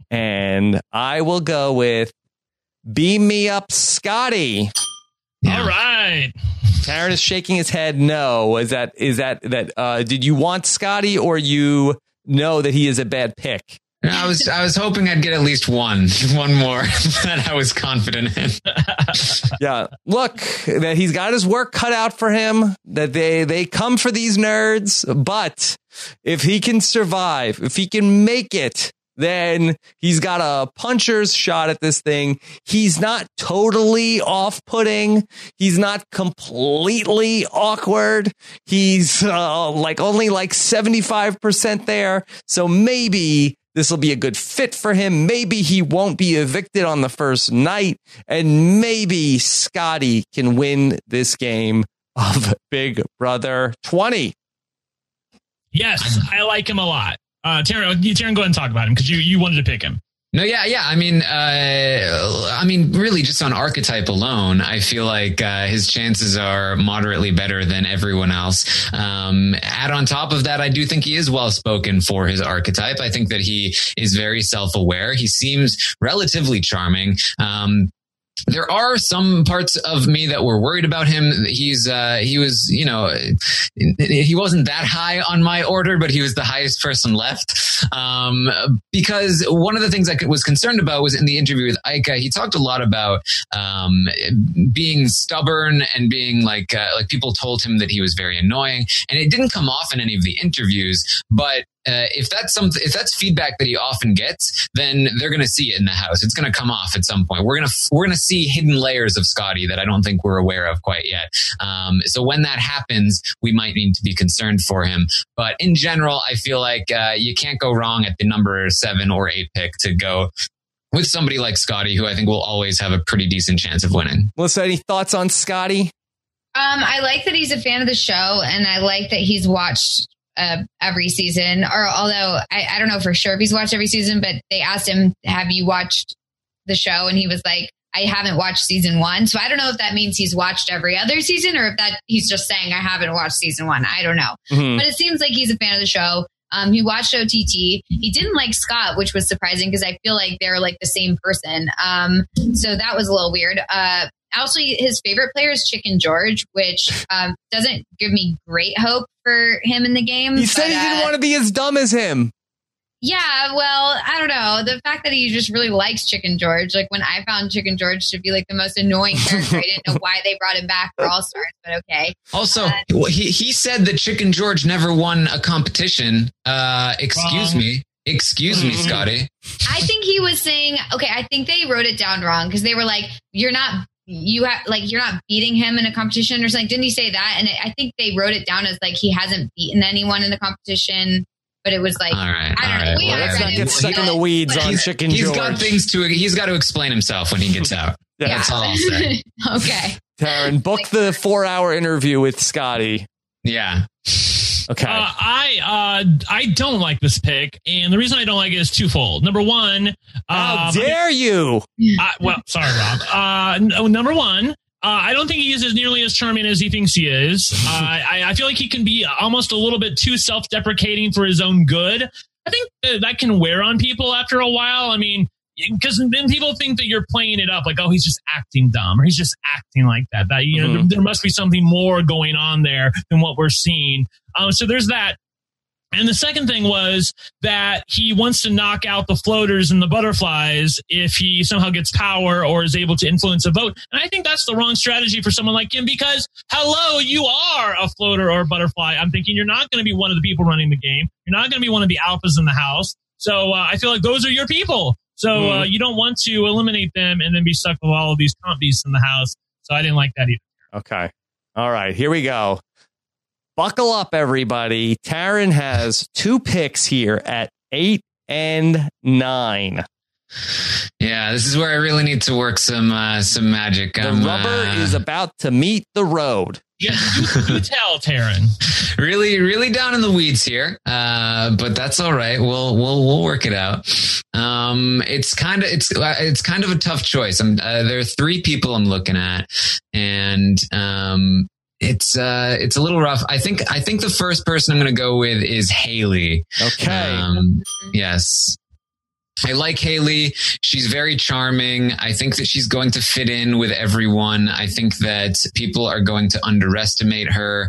And I will go with Beam Me Up Scotty. Yeah. All right. Taryn is shaking his head. No. Is that, is that, that, uh, did you want Scotty or you know that he is a bad pick? I was I was hoping I'd get at least one, one more that I was confident in. Yeah, look, that he's got his work cut out for him. That they they come for these nerds, but if he can survive, if he can make it, then he's got a puncher's shot at this thing. He's not totally off-putting. He's not completely awkward. He's uh, like only like seventy-five percent there. So maybe this will be a good fit for him. Maybe he won't be evicted on the first night. And maybe Scotty can win this game of Big Brother twenty. Yes, I like him a lot. Uh, Taryn, you, Taryn, go ahead and talk about him because you, you wanted to pick him. No, yeah, yeah. I mean, uh, I mean, really, just on archetype alone, I feel like uh, his chances are moderately better than everyone else. Um, add on top of that, I do think he is well spoken for his archetype. I think that he is very self-aware. He seems relatively charming. Um, There are some parts of me that were worried about him. He's, uh, he was, you know, he wasn't that high on my order, but he was the highest person left. Um, because one of the things I was concerned about was in the interview with Ica, he talked a lot about, um, being stubborn and being like, uh, like people told him that he was very annoying, and it didn't come off in any of the interviews, but Uh, if that's something, if that's feedback that he often gets, then they're going to see it in the house. It's going to come off at some point. We're going to, we're going to see hidden layers of Scotty that I don't think we're aware of quite yet. Um, so when that happens, we might need to be concerned for him. But in general, I feel like, uh, you can't go wrong at the number seven or eight pick to go with somebody like Scotty, who I think will always have a pretty decent chance of winning. Melissa, any thoughts on Scotty? Um, I like that he's a fan of the show, and I like that he's watched Uh, every season, or although I, I don't know for sure if he's watched every season, but they asked him, have you watched the show? And he was like, I haven't watched season one. So I don't know if that means he's watched every other season or if that he's just saying, I haven't watched season one. I don't know. Mm-hmm. But it seems like he's a fan of the show. Um, he watched O T T. He didn't like Scott, which was surprising because I feel like they're like the same person. Um, so that was a little weird. Uh, Also, his favorite player is Chicken George, which um, doesn't give me great hope for him in the game. He said but, he didn't uh, want to be as dumb as him. Yeah, well, I don't know. The fact that he just really likes Chicken George, like when I found Chicken George to be like the most annoying character, I didn't know why they brought him back for All Stars, but okay. Also, uh, he, he said that Chicken George never won a competition. Uh, excuse Wrong. me. Excuse me, Scotty. I think he was saying, okay, I think they wrote it down wrong because they were like, you're not you have like you're not beating him in a competition or something. Didn't he say that? And it, I think they wrote it down as like he hasn't beaten anyone in the competition. But it was like, all right, I don't all know. right. We Well, let's not get stuck in the weeds on he's, Chicken he's George. got things to. He's got to explain himself when he gets out. Yeah. That's all I'll say. Okay. Taryn, book the four-hour interview with Scotty. Yeah. Okay. Uh, I uh, I don't like this pick, and the reason I don't like it is twofold. Number one, How um, dare you? I, well, sorry, Rob. Uh, n- number one, uh, I don't think he is as nearly as charming as he thinks he is. Uh, I, I feel like he can be almost a little bit too self-deprecating for his own good. I think that, that can wear on people after a while. I mean, because then people think that you're playing it up like, oh, he's just acting dumb or he's just acting like that. That you know, Mm-hmm. there, there must be something more going on there than what we're seeing. Um, so there's that. And the second thing was that he wants to knock out the floaters and the butterflies if he somehow gets power or is able to influence a vote. And I think that's the wrong strategy for someone like him because, hello, you are a floater or a butterfly. I'm thinking you're not going to be one of the people running the game. You're not going to be one of the alphas in the house. So uh, I feel like those are your people. So uh, you don't want to eliminate them and then be stuck with all of these comp beasts in the house. So I didn't like that either. Okay. All right. Here we go. Buckle up, everybody. Taryn has two picks here at eight and nine. Yeah, this is where I really need to work some uh, some magic. The I'm, rubber uh, is about to meet the road. Yeah, you, you tell, Taryn. really, really down in the weeds here, uh, but that's all right. We'll we'll we'll work it out. Um, it's kind of it's it's kind of a tough choice. I'm, uh, there are three people I'm looking at, and um, it's uh, it's a little rough. I think I think the first person I'm going to go with is Haley. Okay. Um, yes. I like Haley. She's very charming. I think that she's going to fit in with everyone. I think that people are going to underestimate her,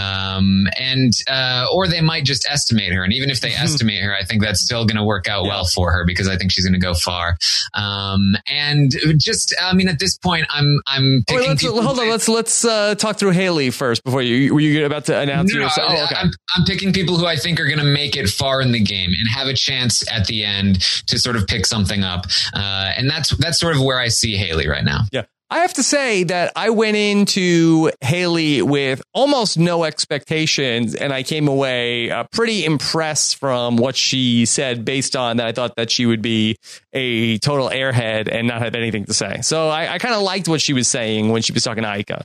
um, and uh, or they might just estimate her. And even if they Mm-hmm. estimate her, I think that's still going to work out yeah. well for her because I think she's going to go far. Um, and just, I mean, at this point, I'm I'm picking. Wait, let's, people hold on. Let's let's uh, talk through Haley first before you were you about to announce no, yourself. No, oh, okay. I'm, I'm picking people who I think are going to make it far in the game and have a chance at the end to sort of pick something up. Uh, and that's, that's sort of where I see Haley right now. Yeah. I have to say that I went into Haley with almost no expectations, and I came away uh, pretty impressed from what she said based on that. I thought that she would be a total airhead and not have anything to say. So I, I kind of liked what she was saying when she was talking to Aika.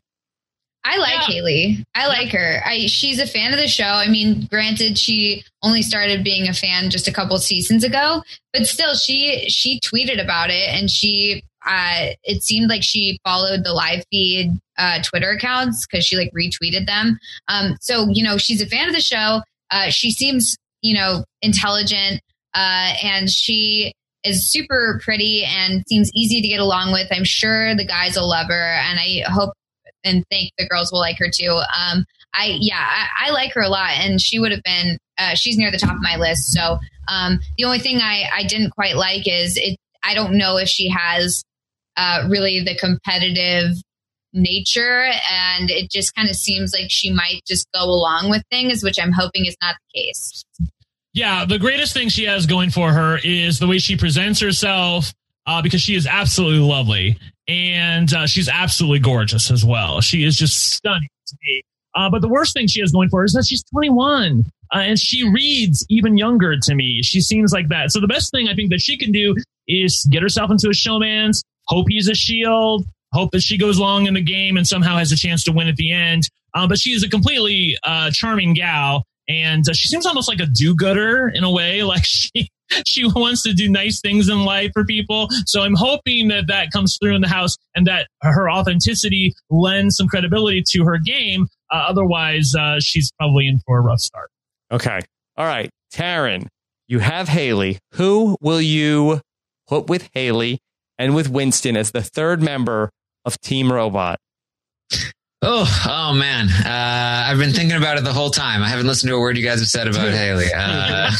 I like yeah. Haley. I like her. I, she's a fan of the show. I mean, granted, she only started being a fan just a couple seasons ago, but still, she she tweeted about it, and she uh, it seemed like she followed the live feed uh, Twitter accounts because she like retweeted them. Um, so you know, she's a fan of the show. Uh, she seems you know intelligent, uh, and she is super pretty and seems easy to get along with. I'm sure the guys will love her, and I hope and think the girls will like her too. Um, I, yeah, I, I like her a lot, and she would have been, uh, she's near the top of my list. So, um, the only thing I, I didn't quite like is it, I don't know if she has, uh, really the competitive nature, and it just kind of seems like she might just go along with things, which I'm hoping is not the case. Yeah. The greatest thing she has going for her is the way she presents herself, uh, because she is absolutely lovely. And uh, she's absolutely gorgeous as well. She is just stunning to me. Uh, but the worst thing she has going for her is that she's twenty-one. Uh, and she reads even younger to me. She seems like that. So the best thing I think that she can do is get herself into a showman's, hope he's a shield, hope that she goes long in the game and somehow has a chance to win at the end. Uh, but she is a completely uh, charming gal. And uh, she seems almost like a do-gooder in a way. Like she... She wants to do nice things in life for people. So I'm hoping that that comes through in the house and that her authenticity lends some credibility to her game. Uh, otherwise, uh, she's probably in for a rough start. Okay. All right. Taryn, you have Haley. Who will you put with Haley and with Winston as the third member of Team Robot? Oh, oh man. Uh, I've been thinking about it the whole time. I haven't listened to a word you guys have said about Haley. Uh,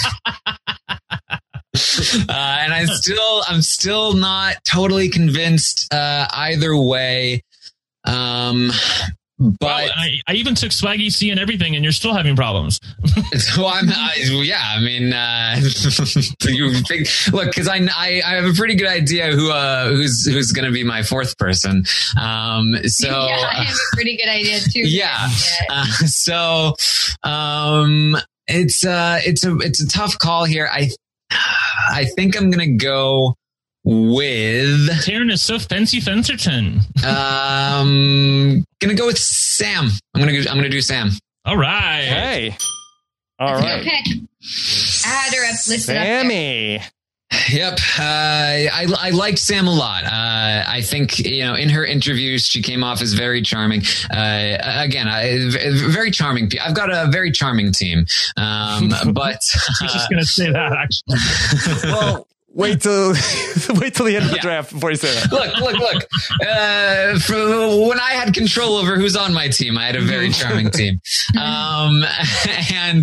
uh, and I still, I'm still not totally convinced, uh, either way. Um, But well, I, I even took Swaggy C and everything, and you're still having problems. So I'm, I, yeah, I mean, uh, you think, look, because I, I, I have a pretty good idea who, uh, who's, who's going to be my fourth person. Um, so yeah, I have a pretty good idea too. Yeah. Uh, so, um, it's, uh, it's a, it's a tough call here. I, I think I'm going to go with Taryn is so fancy Fencerton. um, gonna go with Sam. I'm gonna go, I'm gonna do Sam. All right. Hey. All right. Okay. I had her up listed Sammy. up Yep. Uh, I, I liked Sam a lot. Uh, I think, you know, in her interviews, she came off as very charming. Uh, again, I, very charming. I've got a very charming team. Um, but I was just going to say that actually. Well, wait till wait till the end of the Yeah. draft before you say that. Look, look, look. Uh, for, when I had control over who's on my team, I had a very charming team. Um, and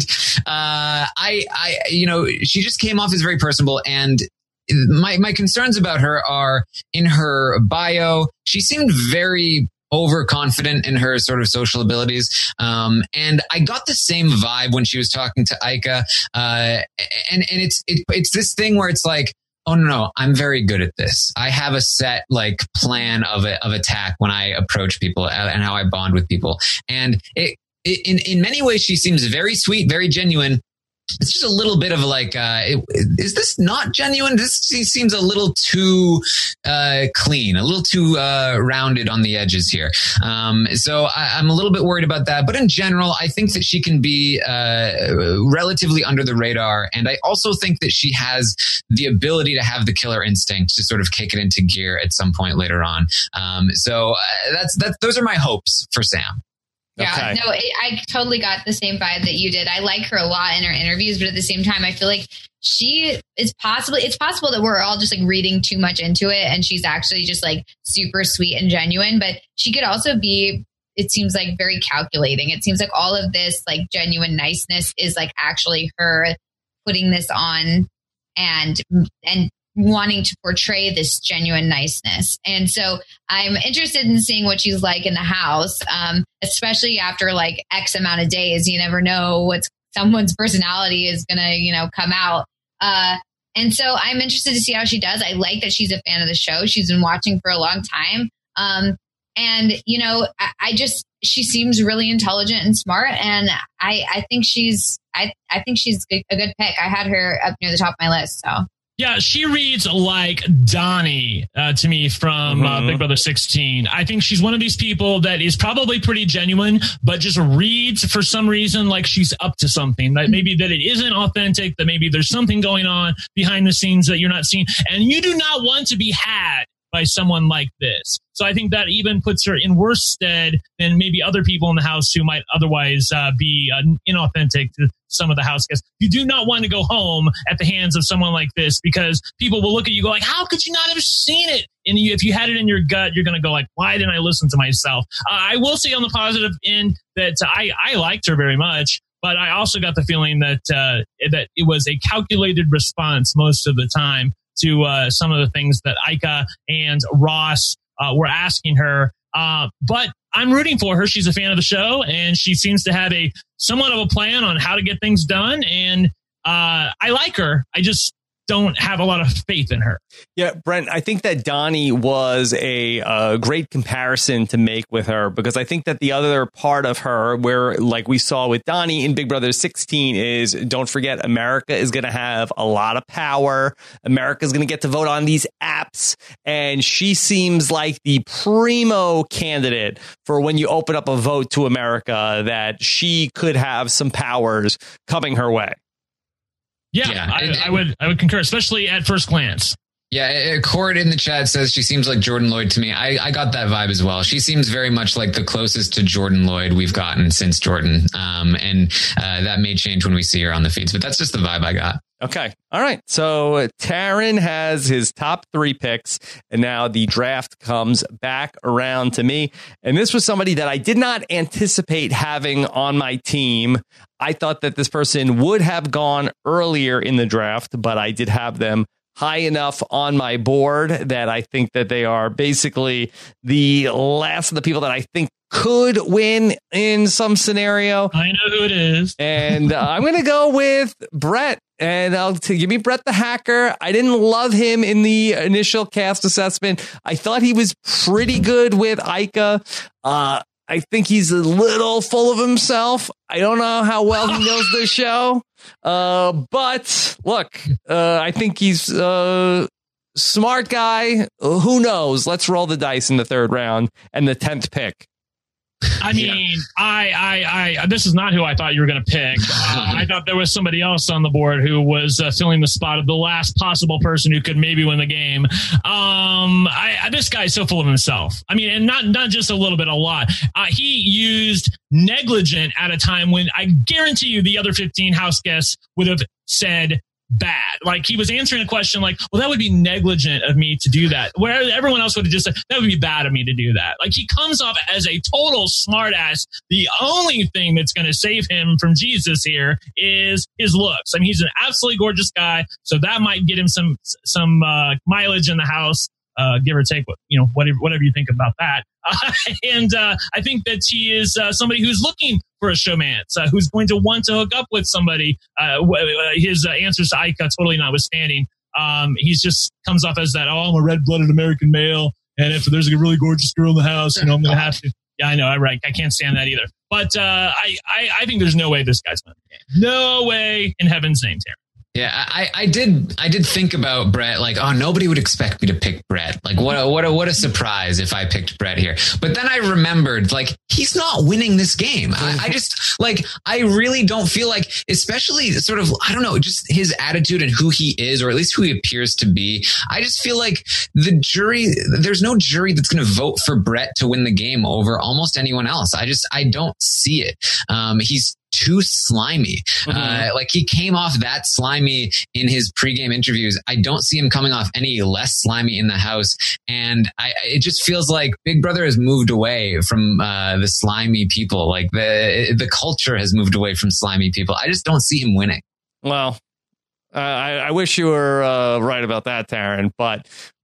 uh, I, I, you know, she just came off as very personable. And my my concerns about her are in her bio. She seemed very overconfident in her sort of social abilities. Um, and I got the same vibe when she was talking to Ika. Uh, and, and it's, it, it's this thing where it's like, oh no, no, I'm very good at this. I have a set like plan of a, of attack when I approach people and how I bond with people. And it, it in, in many ways, she seems very sweet, very genuine. It's just a little bit of like, uh, it, is this not genuine? This seems a little too uh, clean, a little too uh, rounded on the edges here. Um, so I, I'm a little bit worried about that. But in general, I think that she can be uh, relatively under the radar. And I also think that she has the ability to have the killer instinct to sort of kick it into gear at some point later on. Um, so uh, that's that. Those are my hopes for Sam. Yeah, Okay. no, it, I totally got the same vibe that you did. I like her a lot in her interviews, but at the same time, I feel like she is possibly, it's possible that we're all just like reading too much into it and she's actually just like super sweet and genuine, but she could also be, it seems like very calculating. It seems like all of this like genuine niceness is like actually her putting this on and, and wanting to portray this genuine niceness. And so I'm interested in seeing what she's like in the house, um, especially after like X amount of days. You never know what someone's personality is going to, you know, come out. Uh, and so I'm interested to see how she does. I like that she's a fan of the show. She's been watching for a long time. Um, and, you know, I, I just, she seems really intelligent and smart. And I, I think she's, I, I think she's a good pick. I had her up near the top of my list. So. Yeah, she reads like Donnie uh, to me from uh, Mhm. Big Brother sixteen. I think she's one of these people that is probably pretty genuine, but just reads for some reason like she's up to something. That maybe that it isn't authentic, that maybe there's something going on behind the scenes that you're not seeing. And you do not want to be had by someone like this. So I think that even puts her in worse stead than maybe other people in the house who might otherwise uh, be uh, inauthentic to some of the house guests. You do not want to go home at the hands of someone like this because people will look at you go like, how could you not have seen it? And you, if you had it in your gut, you're going to go like, why didn't I listen to myself? Uh, I will say on the positive end that I, I liked her very much, but I also got the feeling that uh, that it was a calculated response most of the time to uh, some of the things that Ika and Ross uh, were asking her. Uh, but I'm rooting for her. She's a fan of the show, and she seems to have a somewhat of a plan on how to get things done. And uh, I like her. I just don't have a lot of faith in her. Yeah, Brent, I think that Donnie was a, a great comparison to make with her, because I think that the other part of her, where like we saw with Donnie in Big Brother sixteen, is don't forget America is going to have a lot of power. America is going to get to vote on these apps. And she seems like the primo candidate for when you open up a vote to America, that she could have some powers coming her way. Yeah, Yeah, I, and- I would I would concur, especially at first glance. Yeah, Cord in the chat says she seems like Jordan Lloyd to me. I, I got that vibe as well. She seems very much like the closest to Jordan Lloyd we've gotten since Jordan. Um, and uh, that may change when we see her on the feeds, but that's just the vibe I got. Okay. All right. So Taryn has his top three picks, and now the draft comes back around to me. And this was somebody that I did not anticipate having on my team. I thought that this person would have gone earlier in the draft, but I did have them high enough on my board that I think that they are basically the last of the people that I think could win in some scenario. I know who it is. And uh, I'm going to go with Brett. And I'll t- give me Brett the Hacker. I didn't love him in the initial cast assessment. I thought he was pretty good with Ica. Uh, I think he's a little full of himself. I don't know how well he knows the show. Uh, but look, uh, I think he's a uh, smart guy. Who knows? Let's roll the dice in the third round and the tenth pick. I mean, yeah. I, I, I, this is not who I thought you were going to pick. Uh, I thought there was somebody else on the board who was uh, filling the spot of the last possible person who could maybe win the game. Um, I, I, this guy's so full of himself. I mean, and not, not just a little bit, a lot. Uh, he used negligent at a time when I guarantee you the other fifteen house guests would have said bad. Like, he was answering a question like, well, that would be negligent of me to do that. Where everyone else would have just said, that would be bad of me to do that. Like, he comes off as a total smartass. The only thing that's going to save him from Jesus here is his looks. I mean, he's an absolutely gorgeous guy. So that might get him some, some, uh, mileage in the house, uh, give or take, you know, whatever, whatever you think about that. Uh, and, uh, I think that he is, uh, somebody who's looking for a showmance, uh, who's going to want to hook up with somebody. Uh, his uh, answers to Ica totally notwithstanding. Um, he's just comes off as that, oh, I'm a red-blooded American male, and if there's a really gorgeous girl in the house, you know, I'm going to have to. Yeah, I know. I right. I can't stand that either. But uh, I, I, I think there's no way this guy's winning the game. No way in heaven's name, Terry. Yeah, I, I did. I did think about Brett. Like, oh, nobody would expect me to pick Brett. Like, what a, what a, what a surprise if I picked Brett here. But then I remembered, like, he's not winning this game. I, I just like, I really don't feel like, especially sort of, I don't know, just his attitude and who he is, or at least who he appears to be. I just feel like the jury, there's no jury that's going to vote for Brett to win the game over almost anyone else. I just, I don't see it. Um, he's too slimy. Mm-hmm. Uh, like, he came off that slimy in his pregame interviews. I don't see him coming off any less slimy in the house. And I, it just feels like Big Brother has moved away from uh, the slimy people. Like, the the culture has moved away from slimy people. I just don't see him winning. Well, uh, I, I wish you were uh, right about that, Taryn. But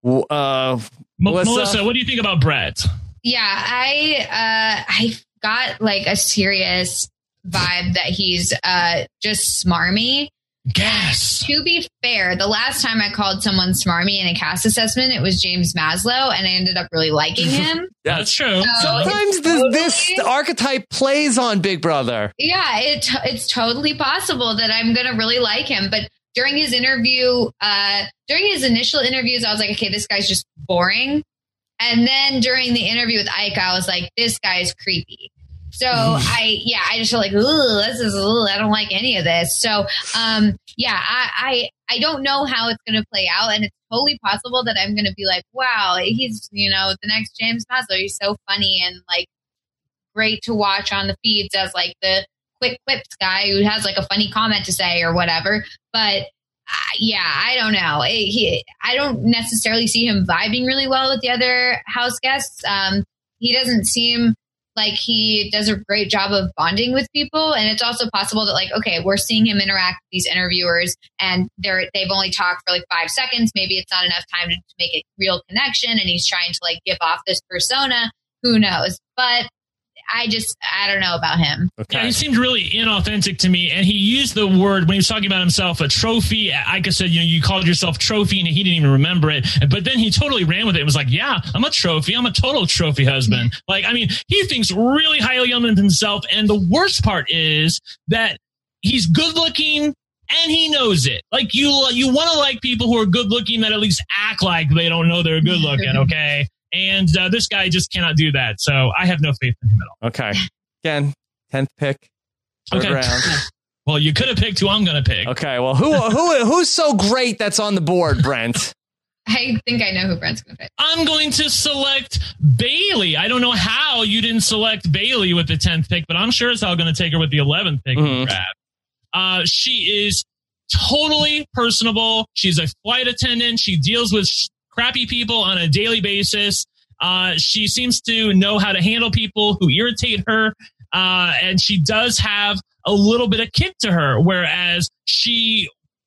uh, Melissa, Melissa, what do you think about Brett? Yeah, I uh, I got like a serious vibe that he's uh just smarmy. Yes. To be fair, the last time I called someone smarmy in a cast assessment, it was James Maslow, and I ended up really liking him. That's true. So Sometimes this, totally, this archetype plays on Big Brother. Yeah, it it's totally possible that I'm gonna really like him. But during his interview, uh during his initial interviews, I was like, okay, this guy's just boring. And then during the interview with Ica, I was like, this guy's creepy. So I, yeah, I just feel like, ooh, this is, ooh, I don't like any of this. So, um, yeah, I, I, I don't know how it's going to play out. And it's totally possible that I'm going to be like, wow, he's, you know, the next James Maslow. He's so funny and like great to watch on the feeds as like the quick quips guy who has like a funny comment to say or whatever. But uh, yeah, I don't know. It, he, I don't necessarily see him vibing really well with the other house guests. Um, he doesn't seem like he does a great job of bonding with people. And it's also possible that like, okay, we're seeing him interact with these interviewers and they're, they've only talked for like five seconds. Maybe it's not enough time to, to make a real connection. And he's trying to like give off this persona. Who knows? But I just, I don't know about him. Okay. Yeah, he seemed really inauthentic to me. And he used the word, when he was talking about himself, a trophy. Ica said, you know, you called yourself trophy, and he didn't even remember it. But then he totally ran with it. It was like, yeah, I'm a trophy. I'm a total trophy husband. Like, I mean, he thinks really highly of himself. And the worst part is that he's good looking and he knows it. Like, you, you want to like people who are good looking that at least act like they don't know they're good looking. Okay. And uh, this guy just cannot do that. So I have no faith in him at all. Okay. Again, tenth pick. Third okay. round. Well, you could have picked who I'm going to pick. Okay. Well, who who who's so great that's on the board, Brent? I think I know who Brent's going to pick. I'm going to select Bailey. I don't know how you didn't select Bailey with the tenth pick, but I'm sure as hell going to take her with the eleventh pick. Mm-hmm. Uh, she is totally personable. She's a flight attendant. She deals with sh- crappy people on a daily basis. Uh, she seems to know how to handle people who irritate her. Uh, and she does have a little bit of kick to her, whereas she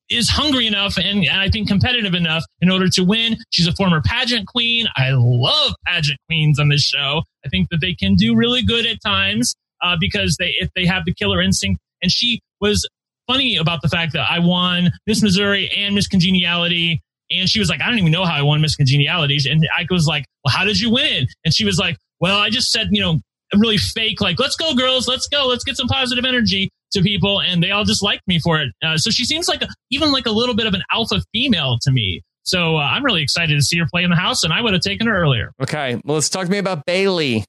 is hungry enough and I think competitive enough in order to win. She's a former pageant queen. I love pageant queens on this show. I think that they can do really good at times uh, because they if they have the killer instinct. And she was funny about the fact that I won Miss Missouri and Miss Congeniality. And she was like, I don't even know how I won Miss Congeniality. And I was like, well, how did you win? And she was like, well, I just said, you know, really fake, like, let's go, girls, let's go, let's get some positive energy to people. And they all just liked me for it. Uh, so she seems like a, even like a little bit of an alpha female to me. So uh, I'm really excited to see her play in the house, and I would have taken her earlier. Okay, well, let's talk to me about Bailey.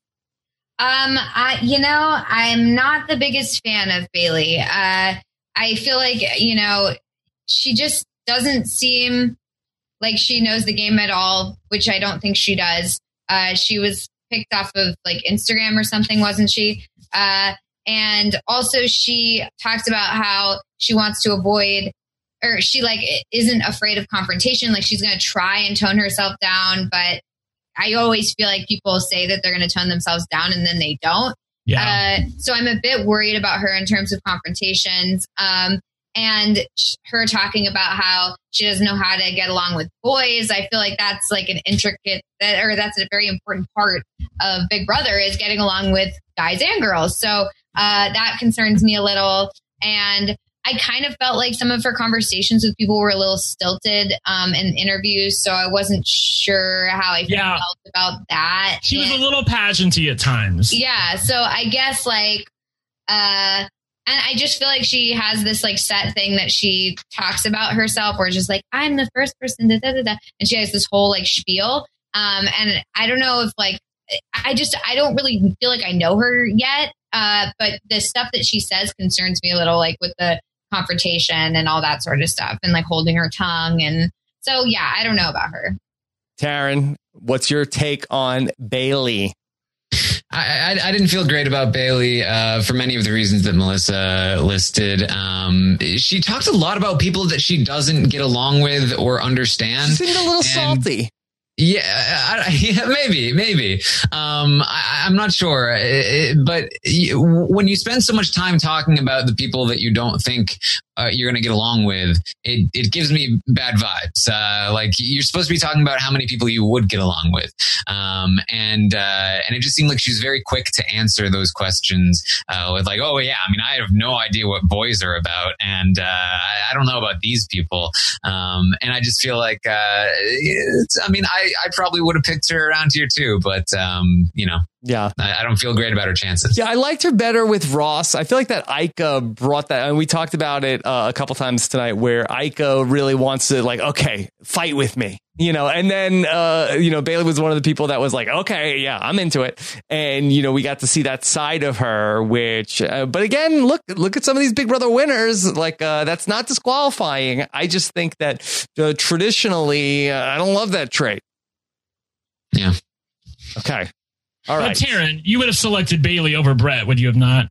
Um, I, you know, I'm not the biggest fan of Bailey. Uh, I feel like, you know, she just doesn't seem like she knows the game at all, which I don't think she does. Uh, she was picked off of like Instagram or something, wasn't she? Uh, and also she talks about how she wants to avoid, or she like isn't afraid of confrontation. Like she's going to try and tone herself down, but I always feel like people say that they're going to tone themselves down and then they don't. Yeah. Uh, so I'm a bit worried about her in terms of confrontations. Um, and sh- her talking about how she doesn't know how to get along with boys. I feel like that's like an intricate, that, or that's a very important part of Big Brother is getting along with guys and girls. So uh, that concerns me a little. And I kind of felt like some of her conversations with people were a little stilted um, in interviews, so I wasn't sure how I yeah. felt about that. She and, was a little pageanty at times. Yeah, so I guess like, uh, and I just feel like she has this like set thing that she talks about herself, where it's just like, I'm the first person, da, da, da, da. And she has this whole like spiel. Um, and I don't know if like, I just, I don't really feel like I know her yet. Uh, but the stuff that she says concerns me a little, like with the confrontation and all that sort of stuff, and like holding her tongue. And so, yeah, I don't know about her. Taryn, what's your take on Bailey? I, I, I didn't feel great about Bailey uh, for many of the reasons that Melissa listed. Um, she talked a lot about people that she doesn't get along with or understand. She seemed a little and- salty. Yeah, I, yeah, maybe, maybe. Um, I, I'm not sure. It, it, but you, when you spend so much time talking about the people that you don't think uh, you're going to get along with, it, it gives me bad vibes. Uh, like you're supposed to be talking about how many people you would get along with. Um, and, uh, and it just seemed like she was very quick to answer those questions, uh, with like, oh yeah, I mean, I have no idea what boys are about. And, uh, I, I don't know about these people. Um, and I just feel like, uh, it's, I mean, I, I probably would have picked her around here too, but, um, you know, yeah, I, I don't feel great about her chances. Yeah, I liked her better with Ross. I feel like that Ika brought that, and we talked about it uh, a couple times tonight, where Ika really wants to like, okay, fight with me, you know, and then, uh, you know, Bailey was one of the people that was like, okay, yeah, I'm into it. And, you know, we got to see that side of her, which, uh, but again, look, look at some of these Big Brother winners. Like, uh, that's not disqualifying. I just think that uh, traditionally, uh, I don't love that trait. Yeah. Okay. All right. But Taryn, you would have selected Bailey over Brett, would you have not?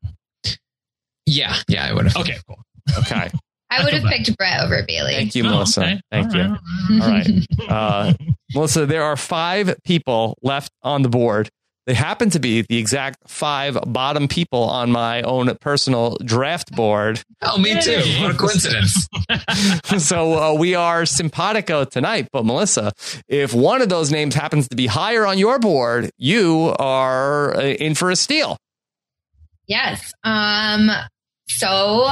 Yeah. Yeah, I would have. Okay, cool. Okay. I would have picked Brett over Bailey. Thank you, Oh, Melissa. okay. Thank All you. right. All right. Uh, Melissa, there are five people left on the board. They happen to be the exact five bottom people on my own personal draft board. Oh, me too. What a coincidence. So uh, we are simpatico tonight. But Melissa, if one of those names happens to be higher on your board, you are uh, in for a steal. Yes. Um. So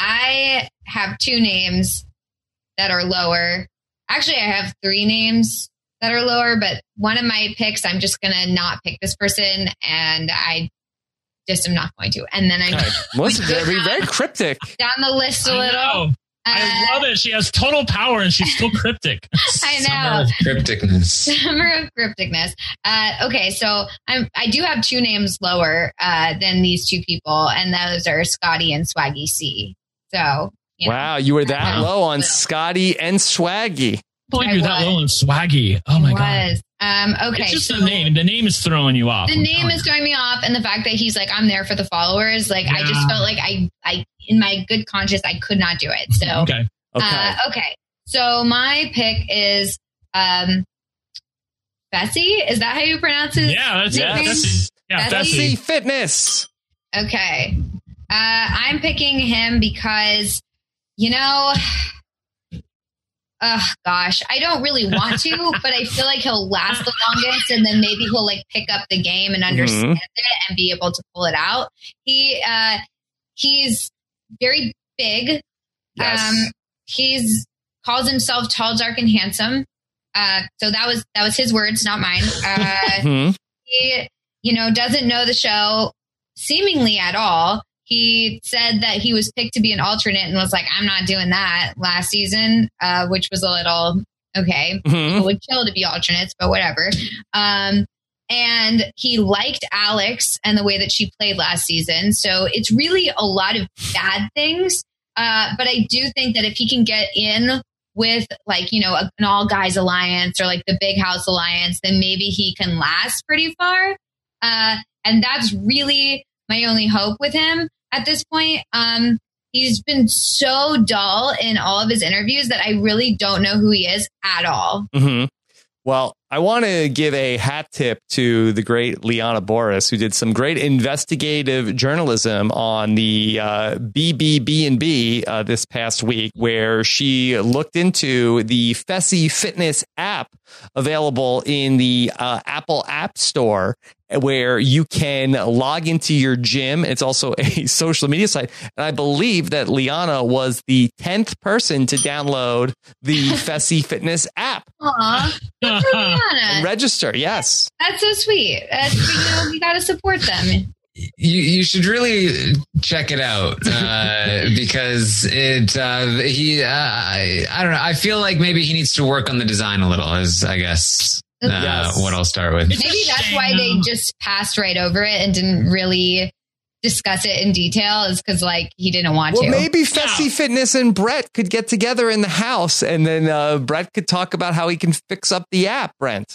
I have two names that are lower. Actually, I have three names that are lower, but one of my picks, I'm just going to not pick this person, and I just am not going to. And then I Okay. Melissa, very, very cryptic. down the list a I little. know. I Uh, love it. She has total power and she's still cryptic. I Summer know. of crypticness. Summer of crypticness. Uh, okay, so I'm, I do have two names lower uh, than these two people, and those are Scotty and Swaggy C. So, you know. Wow, you were that Wow. low on Scotty and Swaggy. I believe I you're that was. low and swaggy. Oh my It god. was. Um, okay, It's just so the name. The name is throwing you off. the I'm name telling is you. throwing me off, and the fact that he's like, I'm there for the followers. Like, I just Yeah. felt like I, I, in my good conscience, I could not do it. So, Okay. Okay. Uh, okay. So my pick is um, Bessie. Is that how you pronounce it? Yeah, that's Yes. it. That's, yeah, Bessie. Bessie Bessie. Fitness. Okay. Uh, I'm picking him because, you know, oh gosh, I don't really want to, but I feel like he'll last the longest, and then maybe he'll like pick up the game and understand mm-hmm. it and be able to pull it out. He uh, he's very big. Yes. Um, he's calls himself tall, dark, and handsome. Uh, so that was that was his words, not mine. Uh, mm-hmm. He, you know, doesn't know the show seemingly at all. He said that he was picked to be an alternate and was like, I'm not doing that last season, uh, which was a little, okay, mm-hmm. People would kill to be alternates, but whatever. Um, and he liked Alex and the way that she played last season. So it's really a lot of bad things. Uh, but I do think that if he can get in with like, you know, an all guys alliance or like the Big House alliance, then maybe he can last pretty far. Uh, and that's really my only hope with him. At this point, um, he's been so dull in all of his interviews that I really don't know who he is at all. Mm-hmm. Well, I want to give a hat tip to the great Liana Boris, who did some great investigative journalism on the uh, B B B and B uh, this past week, where she looked into the Fessy Fitness app available in the uh, Apple App Store, where you can log into your gym. It's also a social media site. And I believe that Liana was the tenth person to download the Fessy Fitness app. Aww. And register, yes. That's so sweet. That's, you know, you got to support them. You, you should really check it out uh, because it uh, he uh, I, I don't know. I feel like maybe he needs to work on the design a little, is I guess uh, yes. what I'll start with. Maybe that's why they just passed right over it and didn't really discuss it in detail, is because like he didn't want well, to. Well, maybe Fessy yeah. Fitness and Brett could get together in the house, and then uh, Brett could talk about how he can fix up the app, Brent.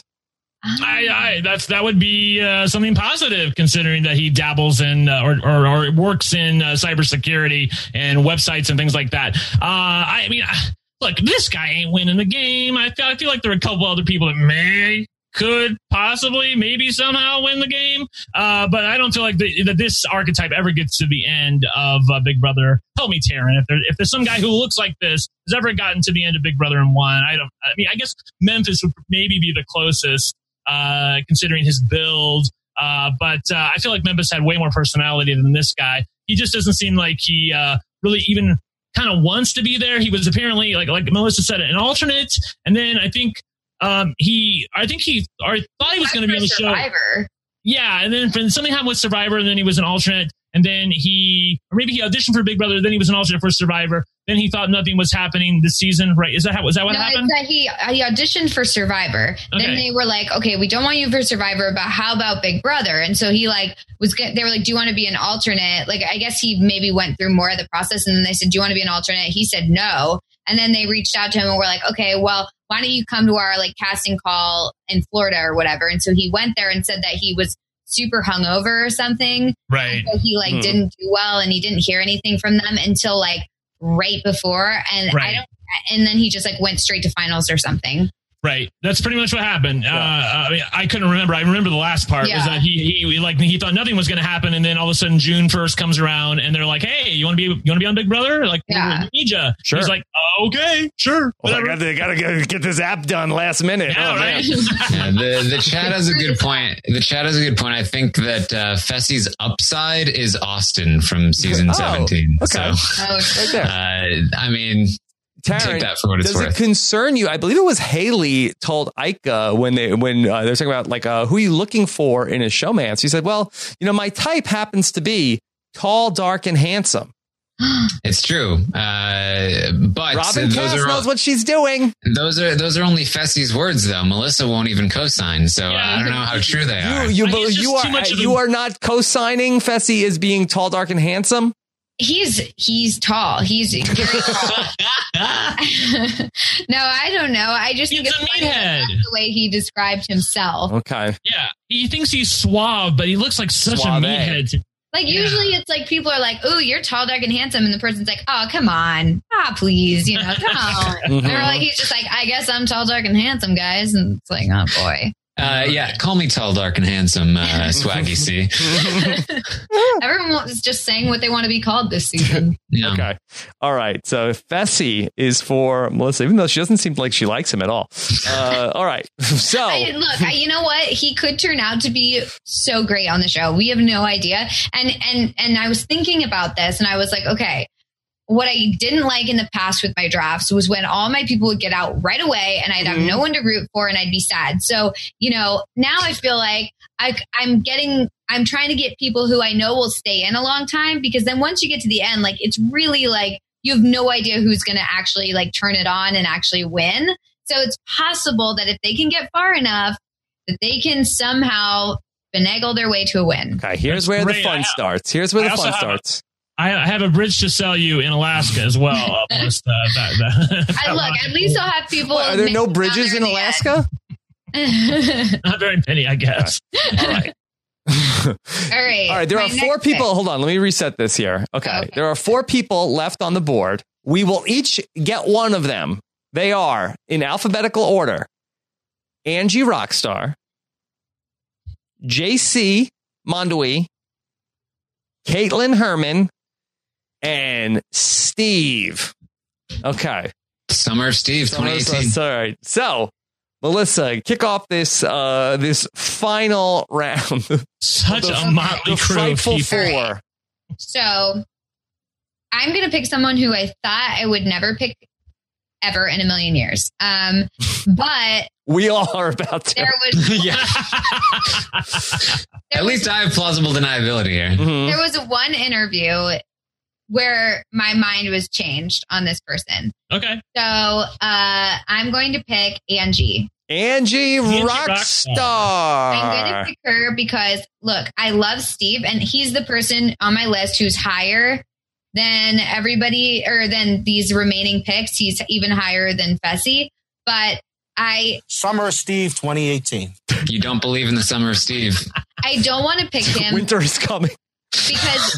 I, I, that's that would be uh, something positive, considering that he dabbles in uh, or, or or works in uh, cybersecurity and websites and things like that. Uh, I mean, look, this guy ain't winning the game. I feel, I feel like there are a couple other people that may, could, possibly, maybe somehow win the game. Uh, but I don't feel like the, that this archetype ever gets to the end of uh, Big Brother. Help me, Taryn. If, there, if there's some guy who looks like this has ever gotten to the end of Big Brother and won, I don't. I mean, I guess Memphis would maybe be the closest. Uh, considering his build. Uh, but uh, I feel like Memphis had way more personality than this guy. He just doesn't seem like he uh, really even kind of wants to be there. He was apparently, like like Melissa said, an alternate. And then I think um, he, I think he, or I thought he was going to be on the Survivor. show. Yeah. And then something happened with Survivor, and then he was an alternate. And then he, or maybe he auditioned for Big Brother, then he was an alternate for Survivor. Then he thought nothing was happening this season, right? Is that how, was that what no, happened? It's that he, he auditioned for Survivor. Okay. Then they were like, okay, we don't want you for Survivor, but how about Big Brother? And so he like was, they were like, do you want to be an alternate? Like, I guess he maybe went through more of the process, and then they said, do you want to be an alternate? He said no. And then they reached out to him and were like, okay, well, why don't you come to our like casting call in Florida or whatever? And so he went there and said that he was super hungover or something. Right. So he like mm. didn't do well, and he didn't hear anything from them until like right before. And right. I don't, and then he just like went straight to finals or something. Right. That's pretty much what happened. Yeah. Uh, I, mean, I couldn't remember. I remember the last part yeah. was that he, he like he thought nothing was going to happen, and then all of a sudden June first comes around, and they're like, "Hey, you want to be you want to be on Big Brother? Like, yeah. we need you." Sure. He's like, oh, "Okay, sure." Well, I got to got to get this app done last minute. Yeah, oh, right. yeah, the the chat has a good point. The chat has a good point. I think that uh, Fessy's upside is Austin from season oh, seventeen. Okay, so, oh, right there. Uh, I mean. Taryn, take that for what it's does worth. it concern you? I believe it was Haley told Ika when they when uh, they were talking about like uh, who are you looking for in a showman. She said, "Well, you know, my type happens to be tall, dark, and handsome." It's true, uh, but Robin those Cass are all, knows what she's doing. Those are those are only Fessy's words, though. Melissa won't even co-sign, so yeah, I don't know how true they are. You you, you are you are not co-signing Fessy as being tall, dark, and handsome. He's he's tall. He's very tall. No, I don't know. I just he's think it's a meathead. the way he described himself. Okay. Yeah, he thinks he's suave, but he looks like such Suave. a meathead. Like yeah. usually it's like people are like, "Ooh, you're tall, dark, and handsome," and the person's like, "Oh, come on, ah, please, you know, come on." Mm-hmm. And they're like, he's just like, "I guess I'm tall, dark, and handsome, guys," and it's like, "Oh boy." Uh, yeah, call me tall, dark, and handsome, uh, Swaggy C. Everyone was just saying what they want to be called this season. Yeah. Okay. All right. So Fessy is for Melissa, even though she doesn't seem like she likes him at all. Uh, all right. So I, look, I, you know what? He could turn out to be so great on the show. We have no idea. And and and I was thinking about this, and I was like, okay. What I didn't like in the past with my drafts was when all my people would get out right away and I'd have mm-hmm. no one to root for and I'd be sad. So, you know, now I feel like I, I'm getting, I'm trying to get people who I know will stay in a long time, because then once you get to the end, like it's really like you have no idea who's going to actually like turn it on and actually win. So it's possible that if they can get far enough that they can somehow finagle their way to a win. Okay, here's That's where great. the fun starts. Here's where I the fun starts. I have a bridge to sell you in Alaska as well. Almost, uh, that, that, I look, at least I'll have people. Well, are there no bridges in Alaska? Not very many, I guess. All right. All right. All right. There My are four people. pick. Hold on. Let me reset this here. Okay. okay. There are four people left on the board. We will each get one of them. They are in alphabetical order: Angie Rockstar, J C Mondui, Caitlin Herman, and Steve. Okay. Summer of Steve, twenty eighteen. All right. So, Melissa, kick off this uh, this final round. Such the, a motley crew of people. Four. So, I'm going to pick someone who I thought I would never pick ever in a million years. Um, but we all are about to. There was yeah. there At was, least I have plausible deniability here. Mm-hmm. There was one interview where my mind was changed on this person. Okay. So uh, I'm going to pick Angie. Angie, Angie Rockstar. Rockstar. I'm going to pick her because, look, I love Steve, and he's the person on my list who's higher than everybody, or than these remaining picks. He's even higher than Fessy. But I... Summer of Steve twenty eighteen. You don't believe in the Summer of Steve. I don't want to pick him. Winter is coming. Because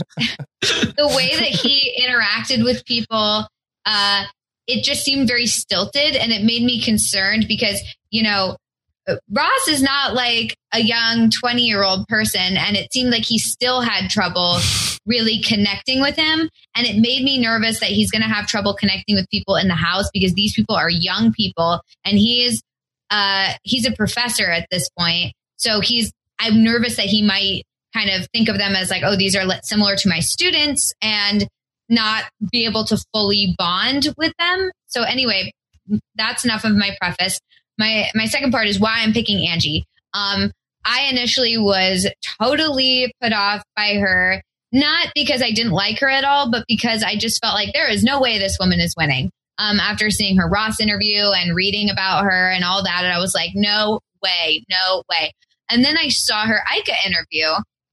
the way that he interacted with people, uh, it just seemed very stilted, and it made me concerned because, you know, Ross is not like a young twenty-year-old person, and it seemed like he still had trouble really connecting with him. And it made me nervous that he's going to have trouble connecting with people in the house because these people are young people, and he is uh, he's a professor at this point. So he's I'm nervous that he might kind of think of them as like, oh, these are similar to my students, and not be able to fully bond with them. So anyway, that's enough of my preface. My my second part is why I'm picking Angie. Um, I initially was totally put off by her, not because I didn't like her at all, but because I just felt like there is no way this woman is winning. Um, after seeing her Ross interview and reading about her and all that, and I was like, no way, no way. And then I saw her Ica interview,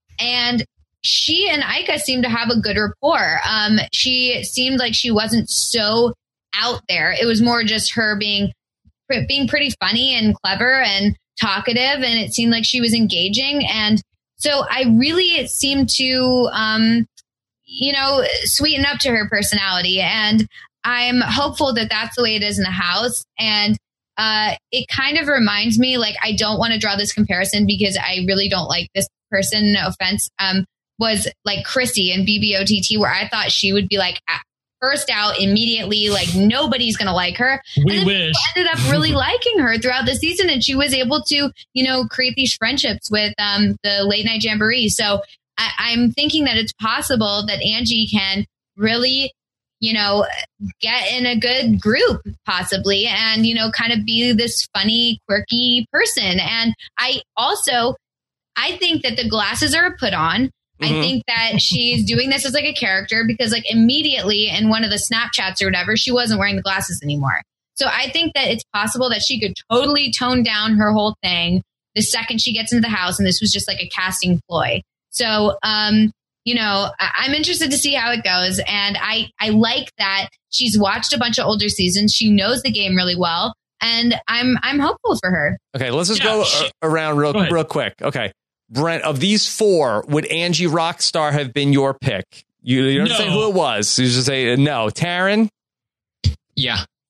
and she and Ica seemed to have a good rapport. Um, she seemed like she wasn't so out there. It was more just her being being pretty funny and clever and talkative, and it seemed like she was engaging. And so I really seemed to, um, you know, sweeten up to her personality. And I'm hopeful that that's the way it is in the house. And uh, it kind of reminds me, like, I don't want to draw this comparison because I really don't like this person, no offense, um, was like Chrissy in B B O T T, where I thought she would be like first out immediately, like nobody's going to like her. We and then wish. Ended up really liking her throughout the season, and she was able to, you know, create these friendships with um, the late night jamboree. So I, I'm thinking that it's possible that Angie can really, you know, get in a good group possibly, and, you know, kind of be this funny, quirky person. And I also, I think that the glasses are a put on. Mm-hmm. I think that she's doing this as like a character because like immediately in one of the Snapchats or whatever, she wasn't wearing the glasses anymore. So I think that it's possible that she could totally tone down her whole thing the second she gets into the house. And this was just like a casting ploy. So, um, you know, I- I'm interested to see how it goes. And I, I like that she's watched a bunch of older seasons. She knows the game really well. And I'm, I'm hopeful for her. Okay. Let's just Yeah, go she- uh, around real, Go real quick. Okay. Brent, of these four, would Angie Rockstar have been your pick? You, you don't No. say who it was. You just say uh, no. Taryn? Yeah.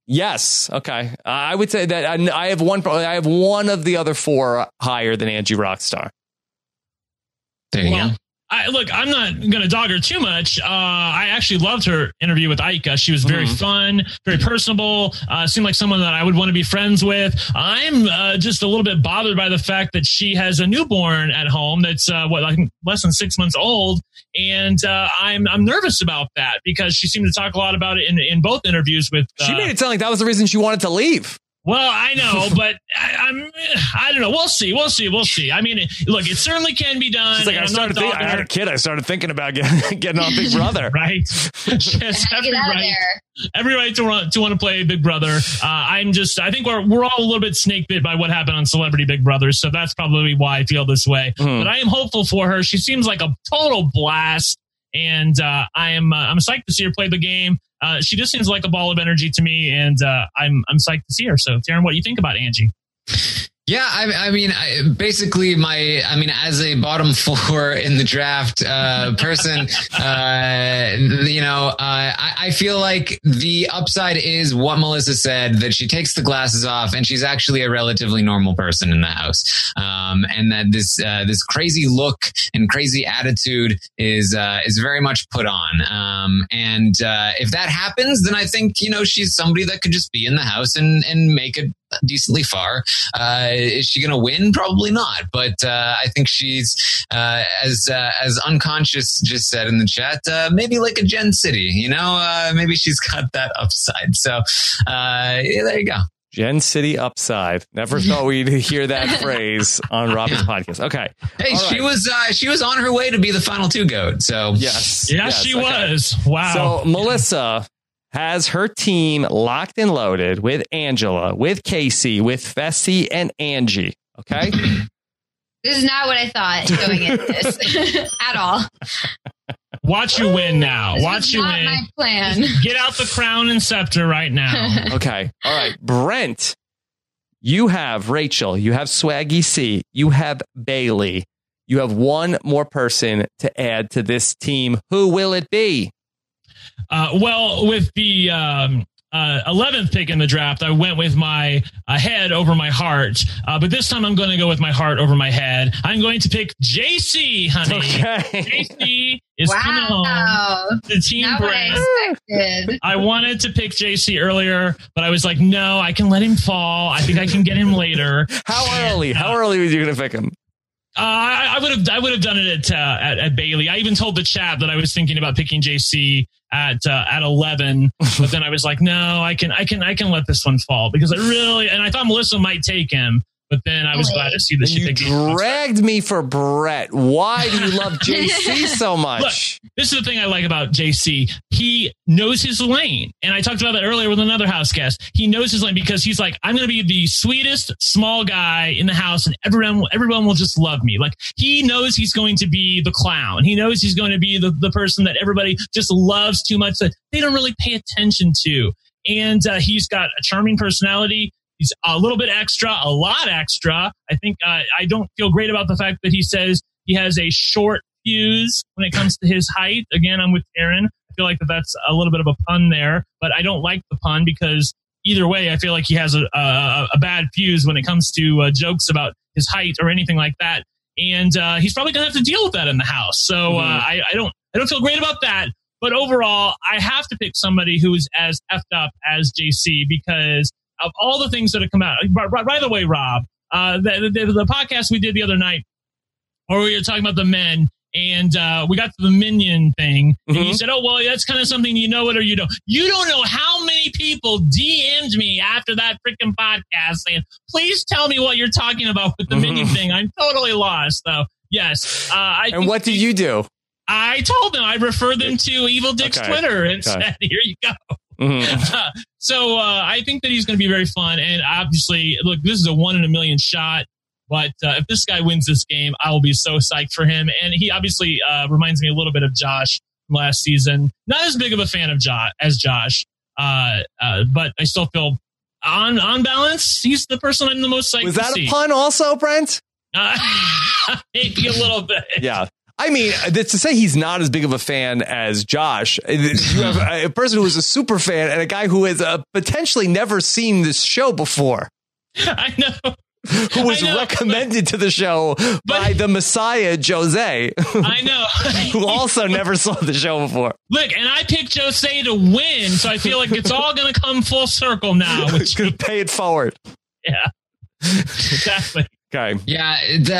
Yes. Okay. Uh, I would say that I, I have one. I have one of the other four higher than Angie Rockstar. There you Well, go. I, look, I'm not going to dog her too much. Uh, I actually loved her interview with Aika. She was very Mhm. fun, very personable. Uh, seemed like someone that I would want to be friends with. I'm uh, just a little bit bothered by the fact that she has a newborn at home that's uh, what, like less than six months old, and uh, I'm I'm nervous about that because she seemed to talk a lot about it in in both interviews with. Uh, She made it sound like that was the reason she wanted to leave. Well, I know, but I, I'm, I don't know. We'll see. We'll see. We'll see. I mean, it, look, it certainly can be done. She's like, and I I'm started. not Think, I dogging had her. a kid. I started thinking about getting, getting on Big Brother. Right. She has Gotta every get out of right, there. every right to want, to want to play Big Brother. Uh, I'm just, I think we're, we're all a little bit snake bit by what happened on Celebrity Big Brother. So that's probably why I feel this way. Mhm. But I am hopeful for her. She seems like a total blast. And uh, I am, uh, I'm psyched to see her play the game. Uh, she just seems like a ball of energy to me, and uh, I'm, I'm psyched to see her. So, Darren, what do you think about Angie? Yeah, I, I mean, I, basically, my, I mean, as a bottom four in the draft uh, person, uh, you know, uh, I, I feel like the upside is what Melissa said, that she takes the glasses off and she's actually a relatively normal person in the house, um, and that this uh, this crazy look and crazy attitude is uh, is very much put on. Um, and uh, if that happens, then I think, you know, she's somebody that could just be in the house and and make it decently far. Uh, is she going to win? Probably not. But uh, I think she's, uh, as uh, as Unconscious just said in the chat, uh, maybe like a Gen City. You know, uh, maybe she's got that upside. So uh, yeah, there you go. Gen City upside. Never thought we'd hear that phrase on Robin's Yeah. podcast. Okay. Hey, All she right. was uh, she was on her way to be the final two goat. So Yes. Yeah, yes, she okay. was. Wow. So Melissa has her team locked and loaded with Angela, with Casey, with Fessy, and Angie. Okay. This is not what I thought going into this at all. Watch you win now. This Watch was you not win. my plan. Get out the crown and scepter right now. Okay. All right. Brent, you have Rachel, you have Swaggy C, you have Bailey. You have one more person to add to this team. Who will it be? Uh, well, with the um, uh, eleventh pick in the draft, I went with my uh, head over my heart. Uh, but this time I'm going to go with my heart over my head. I'm going to pick J C, honey. Okay. J C is coming home. Wow. The team Not what brand. I expected. I wanted to pick J C earlier, but I was like, no, I can let him fall. I think I can get him later. How early? How early were you going to pick him? Uh, I, I would have I would have done it at, uh, at at Bailey. I even told the chat that I was thinking about picking J C at uh, at eleven, but then I was like, no, I can I can I can let this one fall because I really and I thought Melissa might take him, but then I was Really? glad to see that she You picked him. dragged me for Brett. Why do you love J C so much? This is the thing I like about J C. He knows his lane. And I talked about that earlier with another house guest. He knows his lane because he's like, I'm going to be the sweetest small guy in the house and everyone, everyone will just love me. Like he knows he's going to be the clown. He knows he's going to be the, the person that everybody just loves too much that they don't really pay attention to. And uh, he's got a charming personality. He's a little bit extra, a lot extra. I think uh, I don't feel great about the fact that he says he has a short fuse when it comes to his height. Again, I'm with Aaron. I feel like that that's a little bit of a pun there, but I don't like the pun because either way, I feel like he has a, a, a bad fuse when it comes to uh, jokes about his height or anything like that. And uh, he's probably going to have to deal with that in the house. So uh, I, I don't, I don't feel great about that. But overall, I have to pick somebody who is as effed up as J C because of all the things that have come out. By, by the way, Rob, uh, the, the, the podcast we did the other night, where we were talking about the men, and uh, we got to the minion thing, and Mhm. you said, oh, well, that's kind of something you know it or you don't. You don't know how many people D M'd me after that freaking podcast saying, please tell me what you're talking about with the Mhm. minion thing. I'm totally lost, though. Yes. Uh, I And what did you do? I told them, I referred them to Evil Dick's Okay. Twitter and Okay. said, here you go. Mhm. so uh, I think that he's going to be very fun. And obviously, look, this is a one in a million shot. But uh, if this guy wins this game, I will be so psyched for him. And he obviously uh, reminds me a little bit of Josh from last season. Not as big of a fan of Josh as Josh, uh, uh, but I still feel on on balance, he's the person I'm the most psyched Was to that see. a pun also, Brent? Uh, maybe a little bit. Yeah. I mean, to say he's not as big of a fan as Josh, you have a person who is a super fan and a guy who has uh, potentially never seen this show before. I know. Who was know, recommended but, to the show but, by the Messiah, Jose. I know. Who also never saw the show before. Look, and I picked Jose to win, so I feel like it's all going to come full circle now. Which, pay it forward. Yeah, exactly. Okay. Yeah,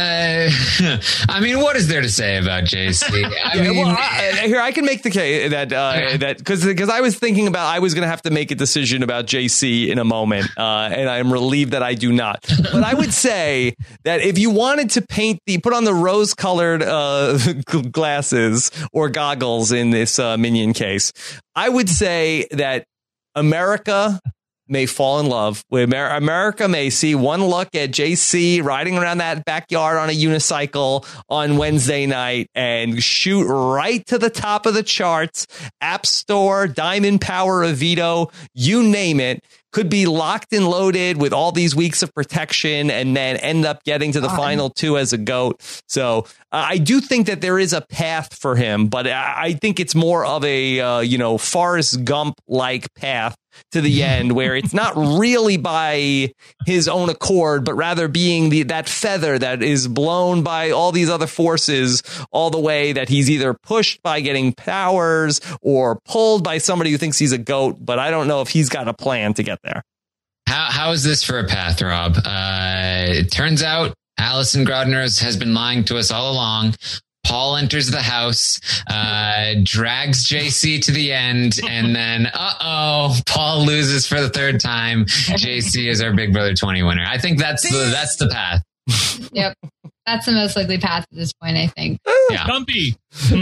the, I mean, what is there to say about J C? I yeah, mean, well, I, here I can make the case that uh, yeah. that because because I was thinking about I was going to have to make a decision about J C in a moment, uh, and I'm relieved that I do not. But I would say that if you wanted to paint the put on the rose-colored uh, glasses or goggles in this uh, Minion case, I would say that America may fall in love with Amer- America may see one look at J C riding around that backyard on a unicycle on Wednesday night and shoot right to the top of the charts. App Store, Diamond Power, Avito, you name it, could be locked and loaded with all these weeks of protection and then end up getting to the oh, final two as a GOAT. So uh, I do think that there is a path for him, but I, I think it's more of a, uh, you know, Forrest Gump like path to the end where it's not really by his own accord, but rather being the that feather that is blown by all these other forces all the way that he's either pushed by getting powers or pulled by somebody who thinks he's a GOAT. But I don't know if he's got a plan to get there. How How is this for a path, Rob? Uh, it turns out Alison Grodner has been lying to us all along. Paul enters the house, uh, drags J C to the end, and then, uh-oh, Paul loses for the third time. J C is our Big Brother twenty winner. I think that's the that's the path. Yep. That's the most likely path at this point, I think. Yeah. Dumpy. uh,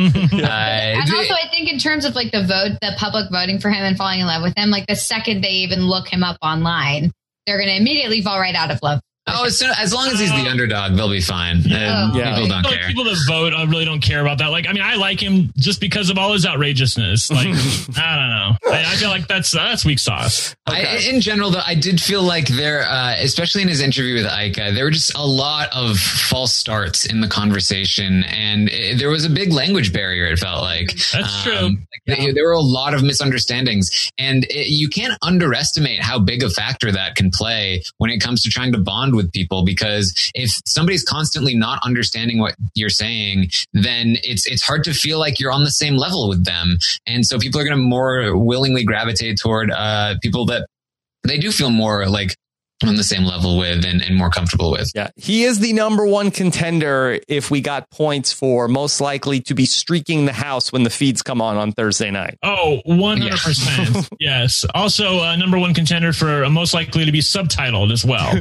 and also, I think in terms of like the vote, the public voting for him and falling in love with him, like the second they even look him up online, they're going to immediately fall right out of love. Oh, as, soon, as long as he's the underdog, they'll be fine. And yeah. People don't like care. People that vote, I really don't care about that. Like, I mean, I like him just because of all his outrageousness. Like, I don't know. I, I feel like that's that's weak sauce. Okay. I, in general, though, I did feel like there, uh, especially in his interview with Ica, there were just a lot of false starts in the conversation, and it, there was a big language barrier. It felt like that's um, true. Like yeah. There were a lot of misunderstandings, and it, you can't underestimate how big a factor that can play when it comes to trying to bond with people. Because if somebody's constantly not understanding what you're saying, then it's it's hard to feel like you're on the same level with them. And so people are going to more willingly gravitate toward uh, people that they do feel more like on the same level with and, and more comfortable with. Yeah, he is the number one contender if we got points for most likely to be streaking the house when the feeds come on on Thursday night. Oh, one hundred percent. Yes. Also, uh, number one contender for uh, most likely to be subtitled as well.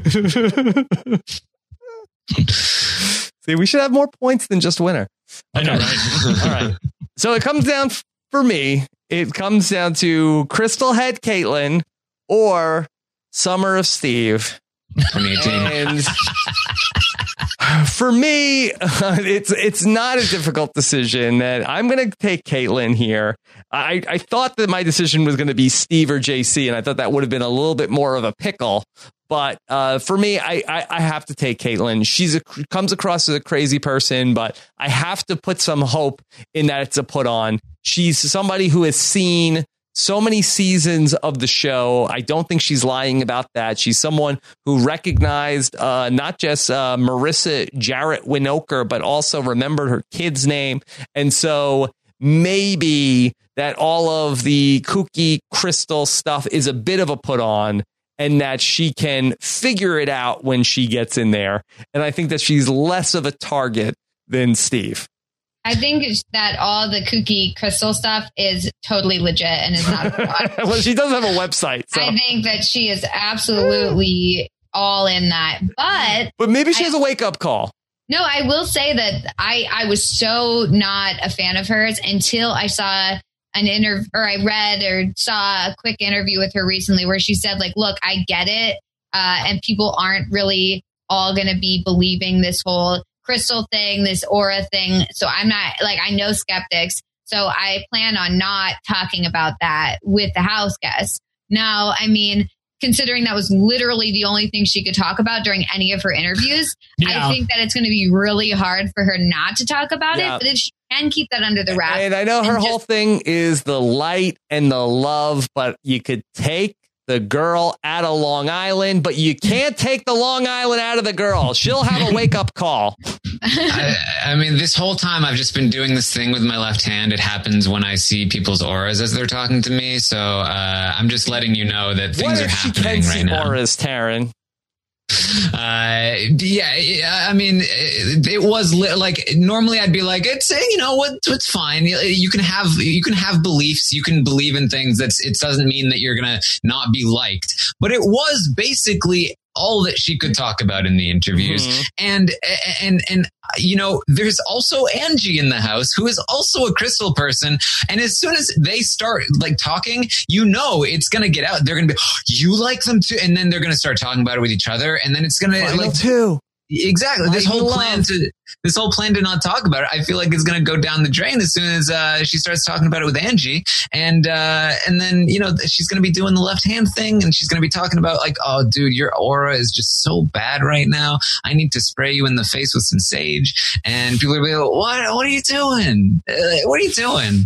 See, we should have more points than just winner. Okay. I know, right? All right. So it comes down for me. It comes down to Crystal Head Caitlin or Summer of Steve. twenty eighteen. And for me, uh, it's it's not a difficult decision. That I'm going to take Caitlin here. I, I thought that my decision was going to be Steve or J C, and I thought that would have been a little bit more of a pickle. But uh, for me, I, I, I have to take Caitlin. She's a, comes across as a crazy person, but I have to put some hope in that it's a put on. She's somebody who has seen so many seasons of the show. I don't think she's lying about that. She's someone who recognized uh, not just uh, Marissa Jarrett Winokur, but also remembered her kid's name. And so maybe that all of the kooky Crystal stuff is a bit of a put on, and that she can figure it out when she gets in there. And I think that she's less of a target than Steve. I think that all the kooky Crystal stuff is totally legit and is not a fraud. Well, she does have a website. So. I think that she is absolutely all in that. But but maybe she I, has a wake-up call. No, I will say that I, I was so not a fan of hers until I saw an interview, or I read or saw a quick interview with her recently where she said, like, look, I get it. Uh, and people aren't really all going to be believing this whole Crystal thing, this aura thing. So I'm not like, I know skeptics. So I plan on not talking about that with the house guests. Now, I mean, considering that was literally the only thing she could talk about during any of her interviews. Yeah. I think that it's going to be really hard for her not to talk about Yeah. it, but if she can keep that under the wrap. And I know her and whole just- thing is the light and the love, but you could take the girl out of Long Island, but you can't take the Long Island out of the girl. She'll have a wake up call. I, I mean, this whole time I've just been doing this thing with my left hand. It happens when I see people's auras as they're talking to me. So uh, I'm just letting you know that What things are if she happening can right see now. auras, Taryn? Uh, yeah, yeah, I mean, it, it was li- like normally I'd be like, it's you know what, it's fine. You, you can have you can have beliefs, you can believe in things. That's it doesn't mean that you're gonna not be liked. But it was basically all that she could talk about in the interviews, Mhm. and and and you know, there's also Angie in the house who is also a crystal person, and as soon as they start like talking, you know it's gonna get out. They're gonna be, oh, you like them too, and then they're gonna start talking about it with each other, and then it's gonna Final like two. exactly this Light and whole plan love. to this whole plan to not talk about it. I feel like it's gonna go down the drain as soon as uh, she starts talking about it with Angie, and uh, and then you know she's gonna be doing the left hand thing, and she's gonna be talking about like, oh dude, your aura is just so bad right now. I need to spray you in the face with some sage, and people are gonna be like, what? What are you doing? Uh, what are you doing?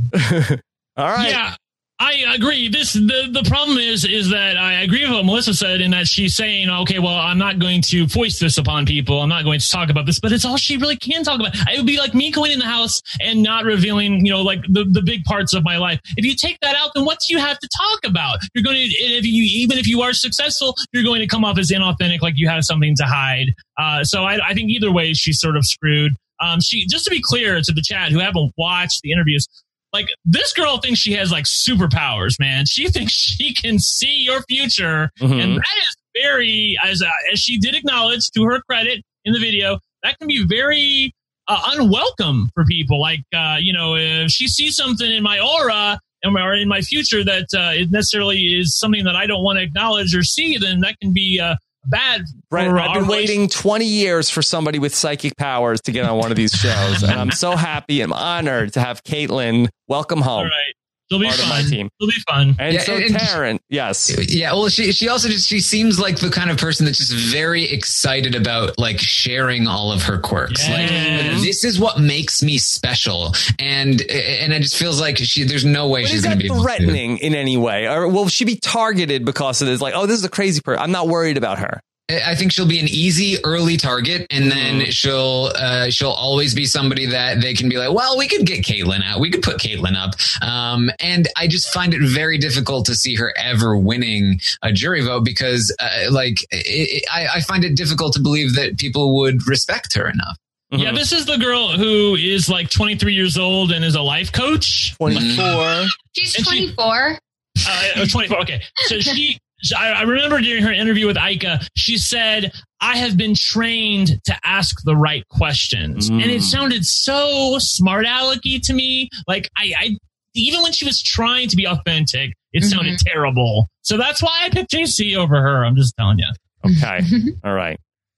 All right. Yeah, I agree. This the, the problem is is that I agree with what Melissa said in that she's saying, okay, well, I'm not going to foist this upon people. I'm not going to talk about this, but it's all she really can talk about. It would be like me going in the house and not revealing, you know, like the, the big parts of my life. If you take that out, then what do you have to talk about? You're going to, if you, even if you are successful, you're going to come off as inauthentic, like you have something to hide. Uh, so I, I think either way, she's sort of screwed. Um, she, just to be clear to the chat who haven't watched the interviews, like this girl thinks she has like superpowers, man. She thinks she can see your future, Mhm. and that is very, as uh, as she did acknowledge to her credit in the video, that can be very uh, unwelcome for people. Like, uh, you know, if she sees something in my aura and or in my future that uh, it necessarily is something that I don't want to acknowledge or see, then that can be uh, bad. Brent, for I've our been relationship. waiting twenty years for somebody with psychic powers to get on one of these shows, and I'm so happy and honored to have Caitlin. Welcome All home. right, it'll be Part of my fun. team. It'll be fun. And Yeah, so, and- Taryn, yes. Yeah, well, she she also just she seems like the kind of person that's just very excited about like sharing all of her quirks. Yes. Like this is what makes me special, and and it just feels like she there's no way But she's is going that to be able to. threatening in any way? Or will she be targeted because it is like, oh, this is a crazy person. I'm not worried about her. I think she'll be an easy early target, and then Mm. she'll uh, she'll always be somebody that they can be like, well, we could get Caitlyn out, we could put Caitlyn up, um, and I just find it very difficult to see her ever winning a jury vote because, uh, like, it, it, I, I find it difficult to believe that people would respect her enough. Yeah, Mhm. this is the girl who is like twenty-three years old and is a life coach. twenty-four. She's And she- twenty-four. Uh, or twenty-four. Okay. So she, I, I remember during her interview with Ica, she said, I have been trained to ask the right questions. Mm. And it sounded so smart alecky to me. Like, I, I, even when she was trying to be authentic, it Mhm. sounded terrible. So that's why I picked J C over her. I'm just telling you. Okay. All right.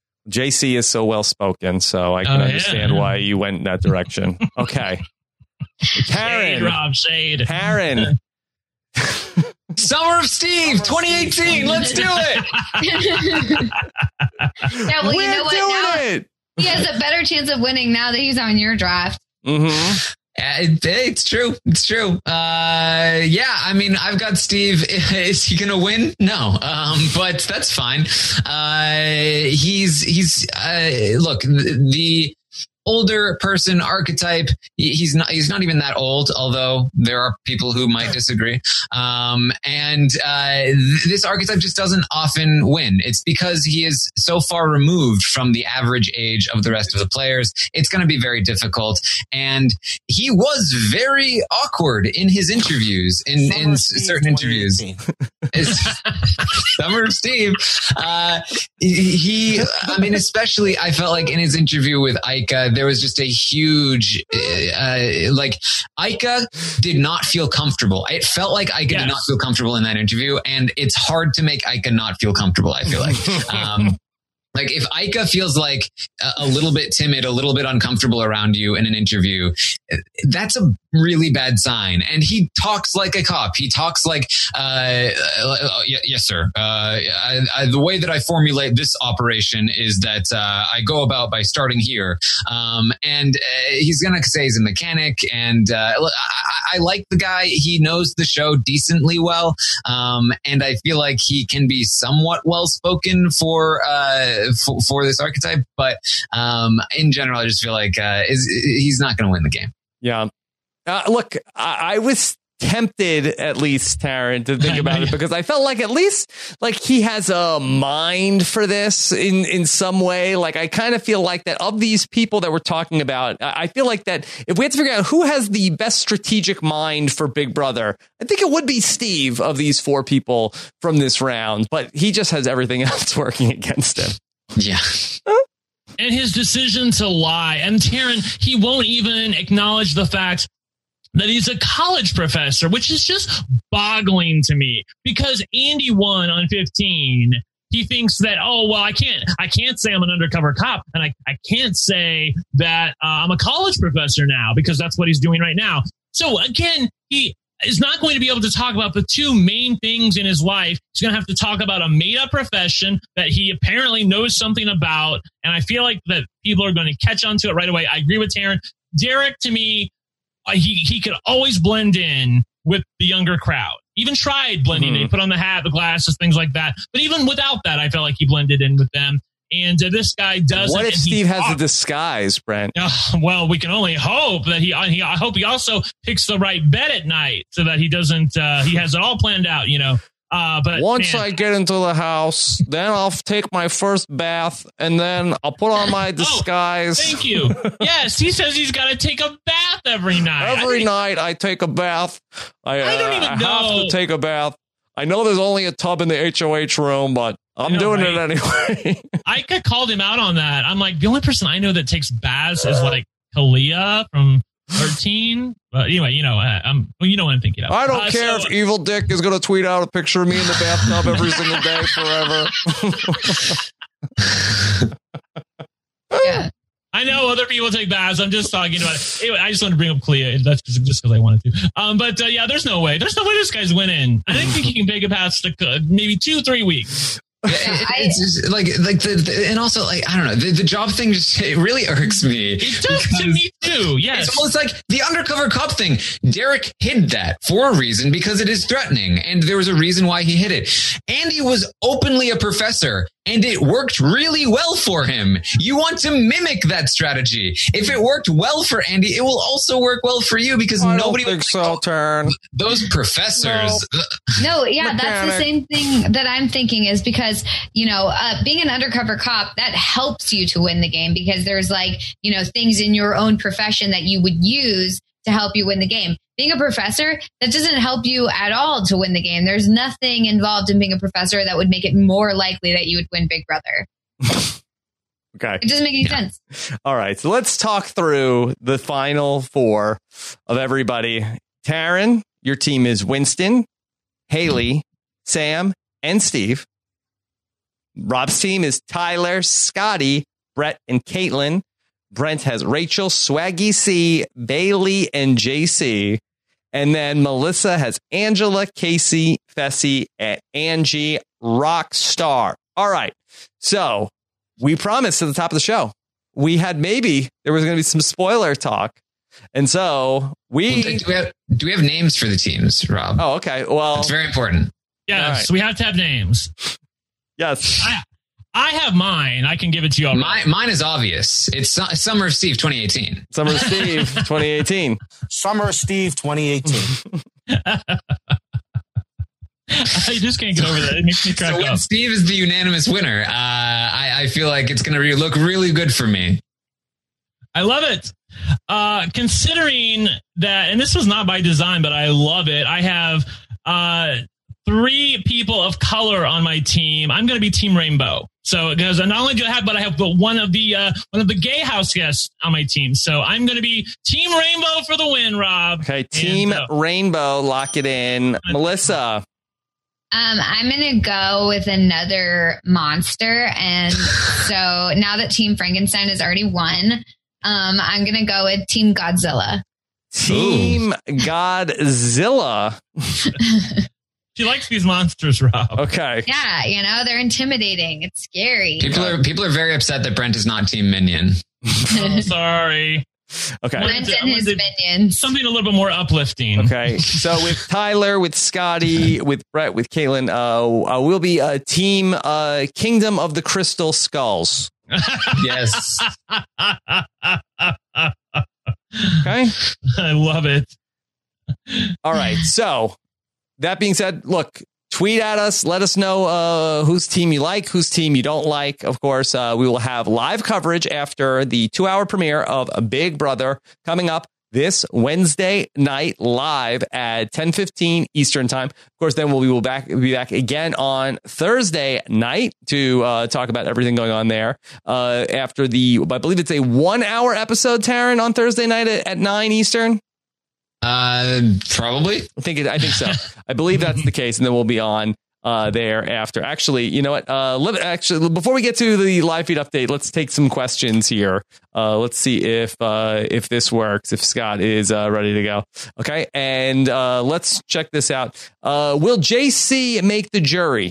J C is so well spoken, so I can Oh, yeah. understand why you went in that direction. Okay. Shade, Karen. Rob, shade. Karen. Summer of Steve, twenty eighteen. Let's do it. Yeah, well, We're you know what? doing Now it. he has a better chance of winning now that he's on your draft. Mm-hmm. Uh, it- it's true. It's true. Uh, yeah, I mean, I've got Steve. Is he going to win? No, um, but that's fine. Uh, he's he's uh, look the, the older person archetype. he- He's not. He's not even that old. Although there are people who might disagree. Um, and uh, th- this archetype just doesn't often win. It's because he is so far removed from the average age of the rest of the players. It's going to be very difficult. And he was very awkward in his interviews, in, Summer in of Steve certain interviews. twenty eighteen. It's- Summer of Steve. Uh, he, I mean, especially I felt like in his interview with Ica, there was just a huge, uh, like Ica did not feel comfortable. It felt like Ica Yes. did not feel comfortable in that interview. And it's hard to make Ica not feel comfortable, I feel like. Um, Like if Ika feels like a, a little bit timid, a little bit uncomfortable around you in an interview, that's a really bad sign. And he talks like a cop. He talks like, uh, uh yes, sir. Uh, I, I, the way that I formulate this operation is that uh, I go about by starting here. Um, and uh, he's going to say he's a mechanic. And uh, I, I like the guy. He knows the show decently well. Um, and I feel like he can be somewhat well spoken for, uh, for, for this archetype. But um, in general, I just feel like uh, is, he's not going to win the game. Yeah. Uh, look, I, I was tempted, at least, Taryn, to think about it because I felt like at least like he has a mind for this in, in some way. Like I kind of feel like that of these people that we're talking about, I feel like that if we had to figure out who has the best strategic mind for Big Brother, I think it would be Steve of these four people from this round, but he just has everything else working against him. Yeah. And his decision to lie. And Taryn, he won't even acknowledge the fact that he's a college professor, which is just boggling to me because Andy won on fifteen. He thinks that, oh, well, I can't I can't say I'm an undercover cop and I, I can't say that uh, I'm a college professor now because that's what he's doing right now. So again, he is not going to be able to talk about the two main things in his life. He's going to have to talk about a made up profession that he apparently knows something about. And I feel like that people are going to catch on to it right away. I agree with Taryn. Derek, to me, uh, he, he could always blend in with the younger crowd. Even tried blending mm-hmm. in. He put on the hat, the glasses, things like that. But even without that, I felt like he blended in with them. And uh, this guy doesn't. What if Steve has a disguise, Brent? Uh, well, we can only hope that he, he. I hope he also picks the right bed at night so that he doesn't. Uh, he has it all planned out, you know. Uh, but once man, I get into the house, then I'll take my first bath, and then I'll put on my disguise. Oh, thank you. Yes, he says he's got to take a bath every night. Every I night I take a bath. I, I don't uh, even I know. have to take a bath. I know there's only a tub in the H O H room, but I'm know, doing right? it anyway. I called him out on that. I'm like, the only person I know that takes baths is like Kalia from thirteen. But anyway, you know, uh, I'm, well, you know what I'm thinking of. I don't uh, care so, if Evil Dick is going to tweet out a picture of me in the bathtub every single day forever. Yeah. I know other people take baths. I'm just talking about it. Anyway, I just wanted to bring up Clea. That's just because I wanted to. Um, but uh, yeah, there's no way. There's no way this guy's winning. I think he can make it past the, uh, maybe two, three weeks. Yeah, it, it's just like like the, the and also like I don't know the, the job thing just it really irks me. It does to me too. Yes, it's almost like the undercover cop thing. Derek hid that for a reason because it is threatening, and there was a reason why he hid it. Andy was openly a professor, and it worked really well for him. You want to mimic that strategy. If it worked well for Andy, it will also work well for you because I nobody don't think so. Turn those professors. No, yeah, Mechanic. that's the same thing that I'm thinking is because, you know, uh, being an undercover cop, that helps you to win the game because there's like, you know, things in your own profession that you would use to help you win the game. Being a professor, that doesn't help you at all to win the game. There's nothing involved in being a professor that would make it more likely that you would win Big Brother. Okay. It doesn't make any Yeah. sense. All right. So let's talk through the final four of everybody. Taryn, your team is Winston, Haley, Sam, and Steve. Rob's team is Tyler, Scotty, Brett, and Caitlin. Brent has Rachel, Swaggy C, Bailey, and J C. And then Melissa has Angela, Casey, Fessy, and Angie, Rockstar. All right. So we promised at the top of the show, we had maybe there was going to be some spoiler talk. And so we... Do we have, do we have names for the teams, Rob? Oh, okay. Well... It's very important. Yes, right. we have to have names. Yes. I, I have mine. I can give it to you already. My, mine is obvious. It's Su- Summer of Steve twenty eighteen. Summer of Steve twenty eighteen. Summer of Steve twenty eighteen. I just can't get over that. It makes me crack So when up. Steve is the unanimous winner, uh, I, I feel like it's going to re- look really good for me. I love it. Uh, considering that, and this was not by design, but I love it. I have uh, three people of color on my team. I'm going to be Team Rainbow. So because not only do I have, but I have one of the uh, one of the gay house guests on my team. So I'm going to be Team Rainbow for the win, Rob. Okay, Team and, uh, Rainbow, lock it in. Melissa. Um, I'm going to go with another monster. And so now that Team Frankenstein has already won, um, I'm going to go with Team Godzilla. Team Ooh. Godzilla. She likes these monsters, Rob. Okay. Yeah, you know, they're intimidating. It's scary. People are people are very upset that Brent is not Team Minion. Oh, sorry. Okay. Brent and his minions. Something a little bit more uplifting. Okay. So with Tyler, with Scotty, with Brett, with Caitlin, uh, uh, we'll be a team uh, Kingdom of the Crystal Skulls. Yes. Okay. I love it. All right. So that being said, look, tweet at us. Let us know uh, whose team you like, whose team you don't like. Of course, uh, we will have live coverage after the two hour premiere of Big Brother coming up this Wednesday night live at ten fifteen Eastern time. Of course, then we'll be, we'll back, be back again on Thursday night to uh, talk about everything going on there. Uh, after the, I believe it's a one hour episode, Taryn, on Thursday night at, at nine Eastern. Uh, probably. I think it, I think so. I believe that's the case, and then we'll be on uh, there after. Actually, you know what? Uh, let, actually, before we get to the live feed update, let's take some questions here. Uh, let's see if uh, if this works. If Scott is uh, ready to go, okay. And uh, let's check this out. Uh, will J C make the jury?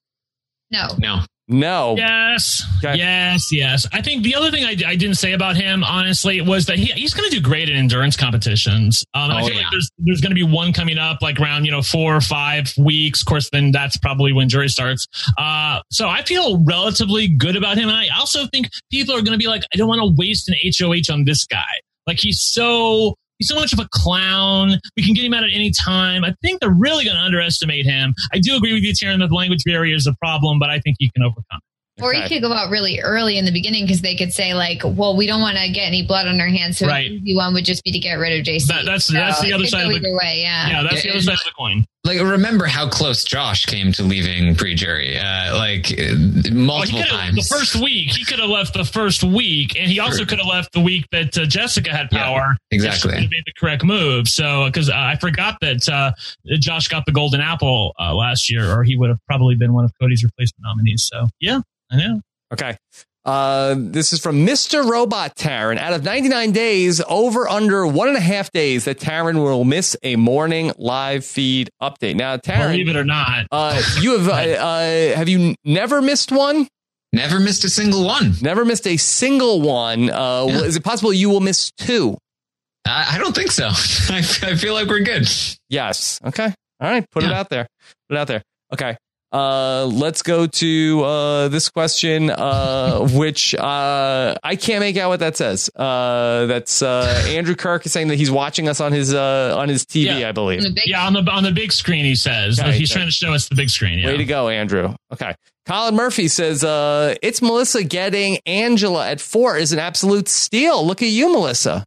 No. No. No. Yes. Okay. Yes. Yes. I think the other thing I, I didn't say about him, honestly, was that he, he's going to do great in endurance competitions. Um, oh, I feel yeah. like there's there's going to be one coming up like around, you know, four or five weeks. Of course, then that's probably when jury starts. Uh, so I feel relatively good about him. And I also think people are going to be like, I don't want to waste an H O H on this guy. Like he's so... He's so much of a clown. We can get him out at any time. I think they're really going to underestimate him. I do agree with you, Taryn, that the language barrier is a problem, but I think he can overcome it. Or Okay. you could go out really early in the beginning because they could say like, well, we don't want to get any blood on our hands. So Right. an easy one would just be to get rid of J C. That- that's- So that's the it other could side go of the- either way. Yeah. Yeah, that's Yeah, the other and- side of the coin. Like, remember how close Josh came to leaving pre-jury, uh, like uh, multiple Well, times. the first week, he could have left the first week, and he also True. could have left the week that uh, Jessica had Yeah, power. exactly. If she made the correct move. So, because uh, I forgot that uh, Josh got the golden apple uh, last year, or he would have probably been one of Cody's replacement nominees. So, yeah, I know. Okay. Uh, this is from Mister Robot Taryn. Out of ninety-nine days, over under one and a half days that Taryn will miss a morning live feed update. Now, Taryn, Believe it or not. uh, you have uh, uh, have you never missed one? Never missed a single one. Never missed a single one. Uh, Yeah. Is it possible you will miss two? I, I don't think so. I, I feel like we're good. Yes. Okay. All right. Put it Yeah. out there. Put it out there. Okay. Uh, let's go to uh, this question, uh, which uh, I can't make out what that says. Uh, that's uh, Andrew Kirk is saying that he's watching us on his uh, on his T V, Yeah. I believe. On the big- Yeah, on the on the big screen, he says. Okay, He's okay. trying to show us the big screen. Yeah. Way to go, Andrew. Okay. Colin Murphy says, uh, it's Melissa getting Angela at four is an absolute steal. Look at you, Melissa.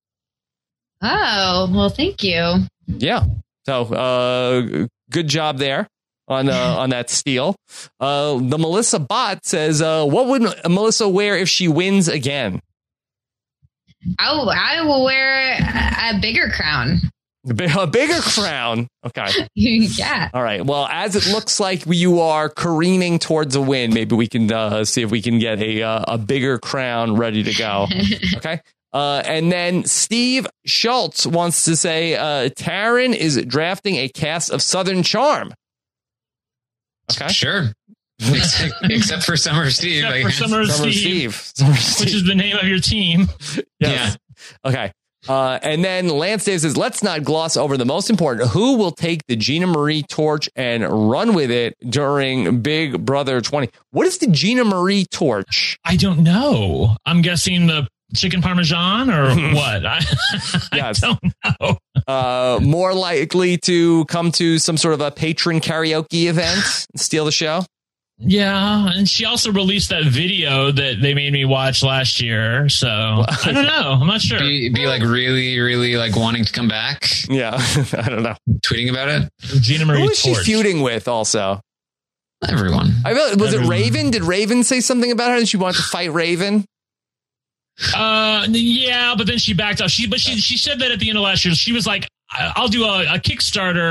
Oh, well, thank you. Yeah. So uh, good job there on uh, on that steal. Uh, the Melissa bot says, uh, what would Melissa wear if she wins again? Oh, I will wear a, a bigger crown. A bi- a bigger crown. Okay. Yeah. All right. Well, as it looks like you are careening towards a win, maybe we can uh, see if we can get a uh, a bigger crown ready to go. Okay. Uh, and then Steve Schultz wants to say uh, Taryn is drafting a cast of Southern Charm. Okay. Sure. Except, except for Summer Steve. Except I for guess. Summer, Summer Steve, Steve. Summer Steve. which is the name of your team. Yes. Okay. Uh, and then Lance Dave says, let's not gloss over the most important. Who will take the Gina Marie torch and run with it during Big Brother twenty? What is the Gina Marie torch? I don't know. I'm guessing the chicken parmesan or what? I, Yes. I don't know. Uh, more likely to come to some sort of a patron karaoke event and steal the show? Yeah, and she also released that video that they made me watch last year. So I don't know. I'm not sure. Be, be like really, really like wanting to come back, Yeah. I don't know. tweeting about it. Gina Marie Who is she Torch. feuding with also? Everyone. I feel, was it Everyone. Raven? Did Raven say something about her and she wanted to fight Raven? Uh, yeah, but then she backed off. She, but she, she said that at the end of last year. She was like, "I- "I'll do a, a Kickstarter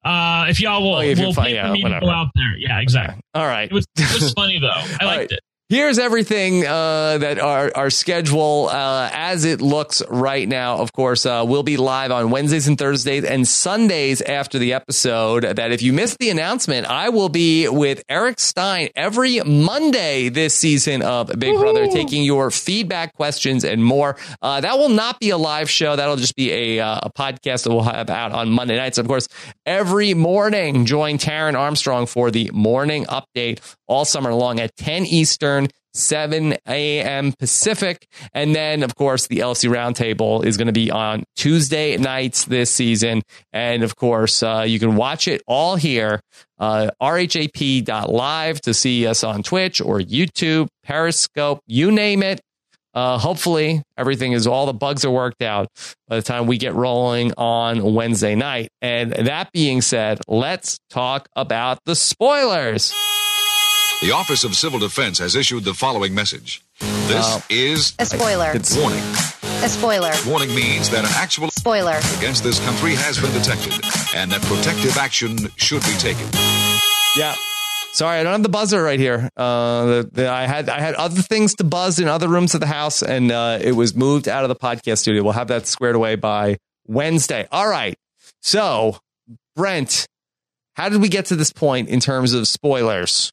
Uh, if y'all will, Oh, if will you're fine, pay yeah, for me whatever. to go out there. Yeah, exactly. All right. It was, it was funny, though. I All liked right. it. Here's everything uh, that our, our schedule uh, as it looks right now. Of course, uh, we'll be live on Wednesdays and Thursdays and Sundays after the episode. That if you missed the announcement, I will be with Eric Stein every Monday this season of Big Woo-hoo. Brother, taking your feedback, questions, and more. Uh, that will not be a live show. That'll just be a, uh, a podcast that we'll have out on Monday nights. Of course, every morning, join Taryn Armstrong for the morning update all summer long at ten Eastern, seven a.m. Pacific. And then, of course, the L C Roundtable is going to be on Tuesday nights this season. And, of course, uh, you can watch it all here, uh, R H A P dot live to see us on Twitch or YouTube, Periscope, you name it. Uh, hopefully, everything is, all the bugs are worked out by the time we get rolling on Wednesday night. And that being said, let's talk about the spoilers. The Office of Civil Defense has issued the following message. This Uh, is A spoiler. It's, warning. A spoiler. Warning means that an actual Spoiler. against this country has been detected and that protective action should be taken. yeah. Sorry, I don't have the buzzer right here. Uh, the, the, I had I had other things to buzz in other rooms of the house, and uh, it was moved out of the podcast studio. We'll have that squared away by Wednesday. All right. So, Brent, how did we get to this point in terms of spoilers?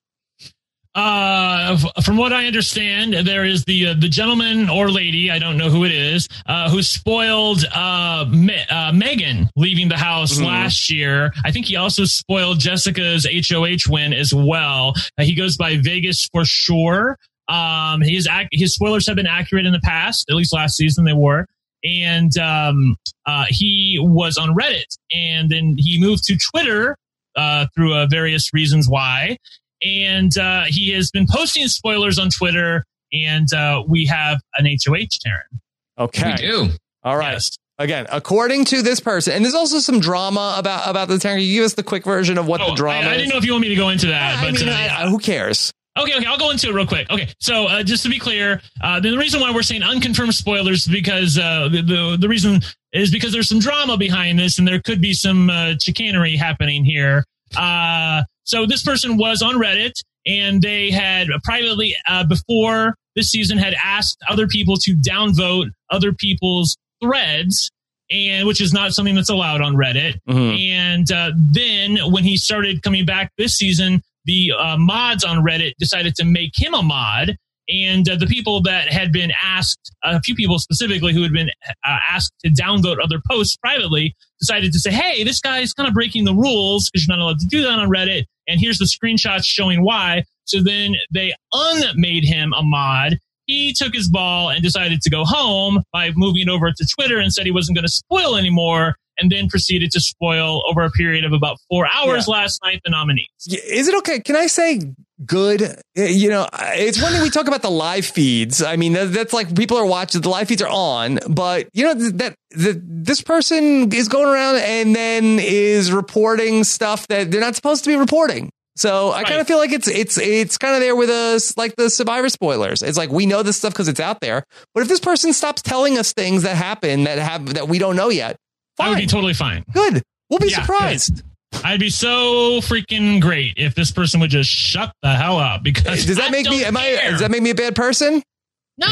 Uh, f- from what I understand, there is the uh, the gentleman or lady, I don't know who it is, uh, who spoiled uh, Me- uh, Megan leaving the house Mhm. last year. I think he also spoiled Jessica's H O H win as well. Uh, he goes by Vegas for sure. Um, his ac- his spoilers have been accurate in the past, at least last season they were. And um, uh, he was on Reddit, and then he moved to Twitter uh, through uh, various reasons why. And uh, he has been posting spoilers on Twitter, and uh, we have an H O H, Taryn. Okay. We do. All right. Yes. Again, according to this person, and there's also some drama about about the Taryn. Can you give us the quick version of what Oh, the drama I, I is? didn't know if you want me to go into that, I but mean, uh, I- who cares? Okay, okay, I'll go into it real quick. Okay, so uh, just to be clear, uh, the reason why we're saying unconfirmed spoilers is because uh, the, the the reason is because there's some drama behind this, and there could be some uh, chicanery happening here. Uh, so this person was on Reddit, and they had privately uh, before this season had asked other people to downvote other people's threads, and which is not something that's allowed on Reddit. Mhm. And uh, then when he started coming back this season, the uh, mods on Reddit decided to make him a mod. And uh, the people that had been asked, a few people specifically who had been uh, asked to downvote other posts privately, decided to say, hey, this guy's kind of breaking the rules because you're not allowed to do that on Reddit. And here's the screenshots showing why. So then they unmade him a mod. He took his ball and decided to go home by moving over to Twitter and said he wasn't going to spoil anymore, and then proceeded to spoil over a period of about four hours Yeah. last night the nominees. Is it okay? Can I say good? Uh, You know, it's one thing we talk about the live feeds. I mean, that, that's like people are watching, the live feeds are on, but you know, that, that this person is going around and then is reporting stuff that they're not supposed to be reporting. So I Right. kind of feel like it's it's it's kind of there with us, like the Survivor spoilers. It's like we know this stuff because it's out there. But if this person stops telling us things that happen that have that we don't know yet, I would fine, be totally fine. good. We'll be Yeah, surprised. I'd be so freaking great if this person would just shut the hell up. Because Does that I make me? don't Am I? care. Does that make me a bad person? No.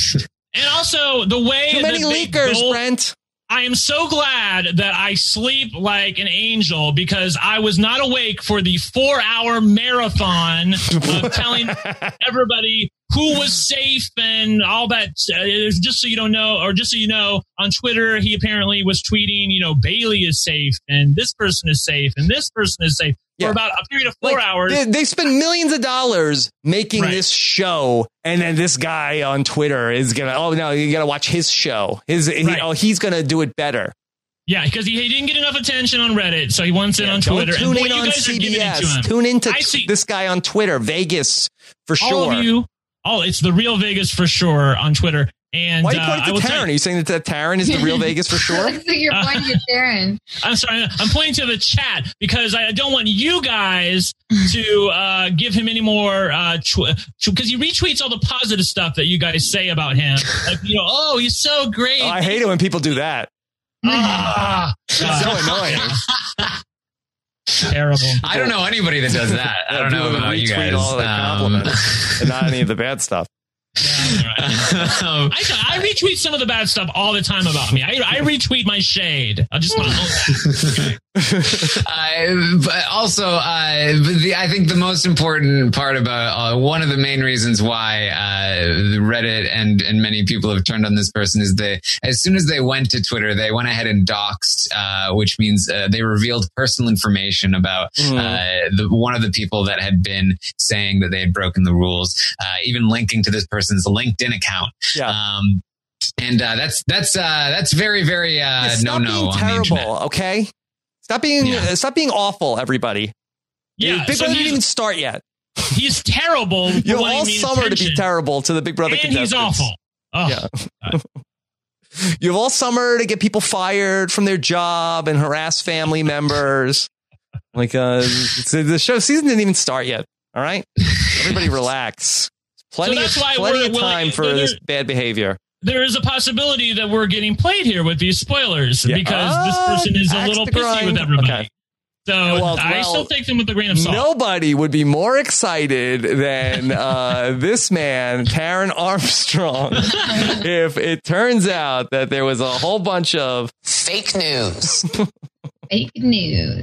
And also the way Too many that they leakers, go- Brent. I am so glad that I sleep like an angel because I was not awake for the four hour marathon of telling everybody who was safe and all that. Uh, just so you don't know, or just so you know, on Twitter, he apparently was tweeting, you know, Bailey is safe and this person is safe and this person is safe Yeah. for about a period of four Like, hours. They, they spend millions of dollars making Right. this show, and then this guy on Twitter is gonna. Oh no, you gotta watch his show. His. He, Right. oh, he's gonna do it better. Yeah, because he, he didn't get enough attention on Reddit, so he wants it Yeah, on don't Twitter. tune and boy, in you on guys are C B giving it to S. him. Tune into I see. this guy on Twitter, Vegas for All sure. of you. Oh, it's the real Vegas for sure on Twitter. And Why are you uh, pointing I to will Taryn? tell Are you, you saying that Taryn is the real Vegas for sure? Looks like you're pointing at Sharon. I'm sorry, I'm pointing to the chat because I don't want you guys to uh, give him any more because uh, tw- he retweets all the positive stuff that you guys say about him. Like, you know, oh, he's so great. Oh, I hate it when people do that. Ah, It's so annoying. Terrible. I don't know anybody that does that. I don't know about you guys. All the compliments um, and not any of the bad stuff. Yeah, right. um, I, I retweet some of the bad stuff all the time about me. I, I retweet my shade. I just want to know that. uh, but also, uh, the, I think the most important part about uh, one of the main reasons why uh, Reddit and and many people have turned on this person is they, as soon as they went to Twitter, they went ahead and doxed, uh, which means uh, they revealed personal information about mm. uh, the, one of the people that had been saying that they had broken the rules, uh, even linking to this person. Person's LinkedIn account. Yeah. Um, and uh, that's that's uh, that's very very uh, yeah, no no on terrible, the internet. Okay, stop being yeah. uh, stop being awful, everybody. Yeah, Big so Brother didn't even start yet. He's terrible. You have all summer attention. to be terrible to the Big Brother and contestants. He's awful. Oh, yeah. You have all summer to get people fired from their job and harass family members. Like uh, the show season didn't even start yet. All right, everybody relax. Plenty, so of, plenty of time willing, for there, this bad behavior. There is a possibility that we're getting played here with these spoilers yeah. because uh, this person is a little pissy grind. with everybody. Okay. So well, I well, still take them with a grain of salt. Nobody would be more excited than uh, this man, Taran Armstrong, if it turns out that there was a whole bunch of fake news. Fake news.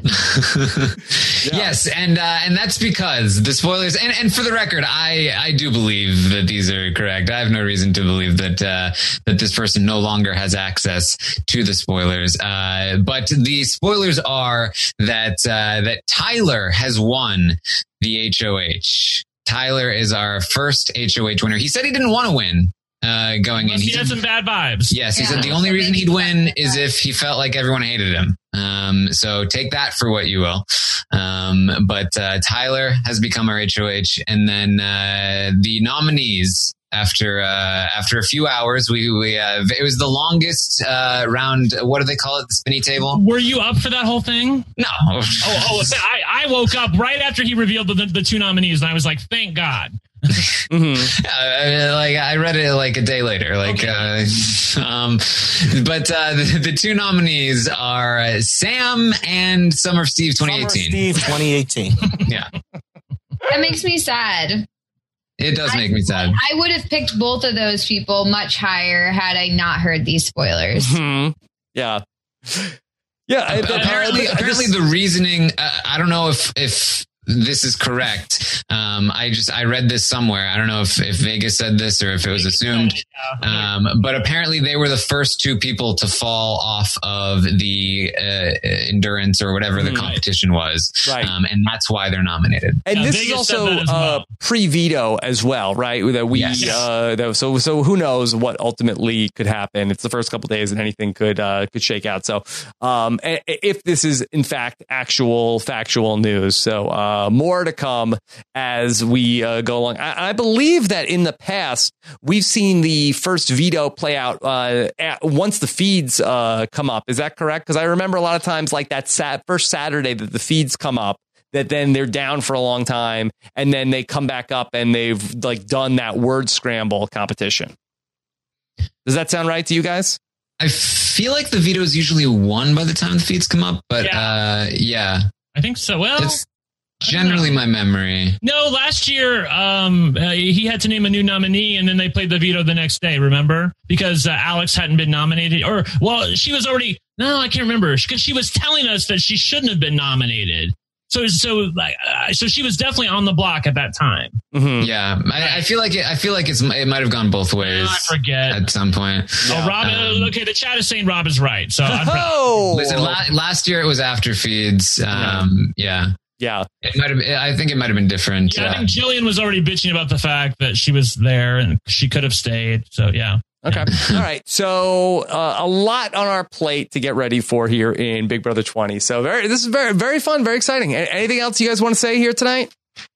yeah. Yes, and uh, and that's because the spoilers. And, and for the record, I, I do believe that these are correct. I have no reason to believe that uh, that this person no longer has access to the spoilers. Uh, but the spoilers are that uh, that Tyler has won the H O H. Tyler is our first H O H winner. He said he didn't want to win. Uh, going in, he had some bad vibes. Yes, he yeah. said the only reason he'd win is if he felt like everyone hated him. Um, so take that for what you will. Um, but uh, Tyler has become our H O H, and then uh, the nominees. After uh, after a few hours, we we uh, it was the longest uh, round. What do they call it? The spinny table. Were you up for that whole thing? No. oh, oh I, I woke up right after he revealed the, the two nominees, and I was like, "Thank God." mm-hmm. uh, like I read it like a day later. Like, okay. uh, um, but uh, the, the two nominees are uh, Sam and Summer Steve twenty eighteen. Summer Steve twenty eighteen. Yeah, that makes me sad. It does make I, me sad. I would have picked both of those people much higher had I not heard these spoilers. Mm-hmm. Yeah. Yeah. Uh, apparently, uh, apparently the reasoning, uh, I don't know if, if this is correct. Um, I just, I read this somewhere. I don't know if, if Vegas said this or if it was assumed. Um, but apparently they were the first two people to fall off of the uh, endurance or whatever the competition was. Right. Um, and that's why they're nominated. And yeah, this Vegas is also well. uh, pre-veto as well, right? That we, yes. uh, that, so, so who knows what ultimately could happen? It's the first couple of days and anything could, uh, could shake out. So, um, if this is in fact actual factual news, so, uh, Uh, more to come as we uh, go along. I, I believe that in the past, we've seen the first veto play out uh, at, once the feeds uh, come up. Is that correct? Because I remember a lot of times like that sat, first Saturday that the feeds come up, that then they're down for a long time and then they come back up and they've like done that word scramble competition. Does that sound right to you guys? I feel like the veto is usually won by the time the feeds come up, but yeah, uh, yeah. I think so. Well, it's generally my memory. No, last year um, uh, he had to name a new nominee, and then they played the veto the next day. Remember, because uh, Alex hadn't been nominated, or well, she was already. No, I can't remember because she was telling us that she shouldn't have been nominated. So, so like, uh, so she was definitely on the block at that time. Mm-hmm. Yeah, I, I feel like it. I feel like it's. It might have gone both ways. No, I forget at some point. Yeah. Oh, Rob. Um, okay, the chat is saying Rob is right. So, I'm oh, listen. La- last year it was after feeds. Um, yeah. Yeah, it might have. I think it might have been different. Yeah, I think Jillian was already bitching about the fact that she was there and she could have stayed. So yeah. Okay. All right. So uh, a lot on our plate to get ready for here in Big Brother twenty. So very, this is very, very fun, very exciting. Anything else you guys want to say here tonight?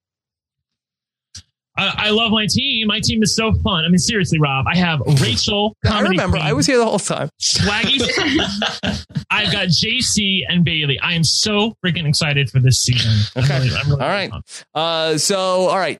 I, I love my team. My team is so fun. I mean, seriously, Rob, I have Rachel. I remember. Queen, I was here the whole time. Swaggy. I've got J C and Bailey. I am so freaking excited for this season. Okay. I'm really, I'm really all right. Uh, so, all right.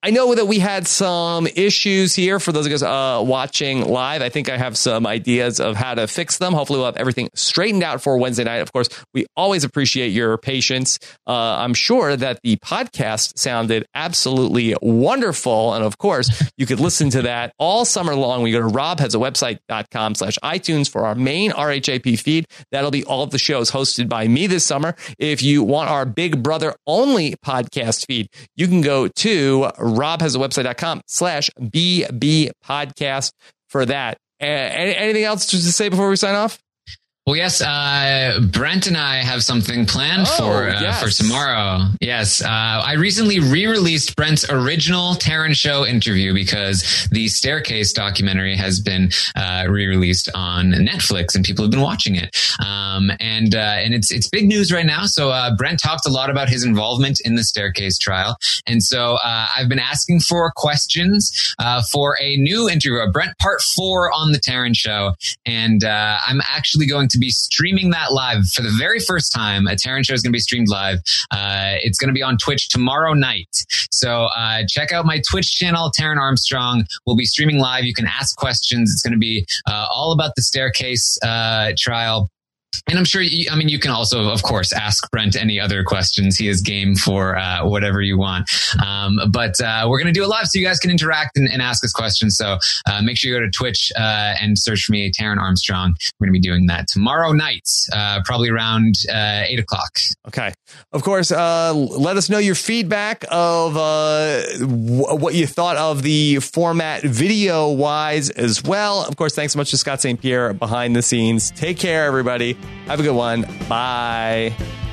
I know that we had some issues here for those of you guys uh, watching live. I think I have some ideas of how to fix them. Hopefully we'll have everything straightened out for Wednesday night. Of course, we always appreciate your patience. Uh, I'm sure that the podcast sounded absolutely wonderful. And of course, you could listen to that all summer long. We go to rob has a website dot com slash iTunes for our main R H A P feed. That'll be all of the shows hosted by me this summer. If you want our Big Brother only podcast feed, you can go to rob has a website dot com slash B B podcast for that. Uh, any, anything else to say before we sign off? Well, yes, uh, Brent and I have something planned oh, for uh, yes. for tomorrow. Yes, uh, I recently re-released Brent's original Taryn Show interview because the Staircase documentary has been uh, re-released on Netflix and people have been watching it. Um, and uh, and it's it's big news right now. So uh, Brent talked a lot about his involvement in the Staircase trial, and so uh, I've been asking for questions uh, for a new interview, a Brent Part Four on the Taryn Show, and uh, I'm actually going to be streaming that live for the very first time. A Taryn Show is going to be streamed live. Uh, it's going to be on Twitch tomorrow night. So uh, check out my Twitch channel, Taryn Armstrong. We'll be streaming live. You can ask questions. It's going to be uh, all about the Staircase uh, trial. And I'm sure, you, I mean, you can also, of course, ask Brent any other questions. He is game for uh, whatever you want. Um, but uh, we're going to do it live so you guys can interact and, and ask us questions. So uh, make sure you go to Twitch uh, and search for me, Taryn Armstrong. We're going to be doing that tomorrow night, uh, probably around uh, eight o'clock. Okay. Of course, uh, let us know your feedback of uh, w- what you thought of the format video-wise as well. Of course, thanks so much to Scott Saint Pierre behind the scenes. Take care, everybody. Have a good one. Bye.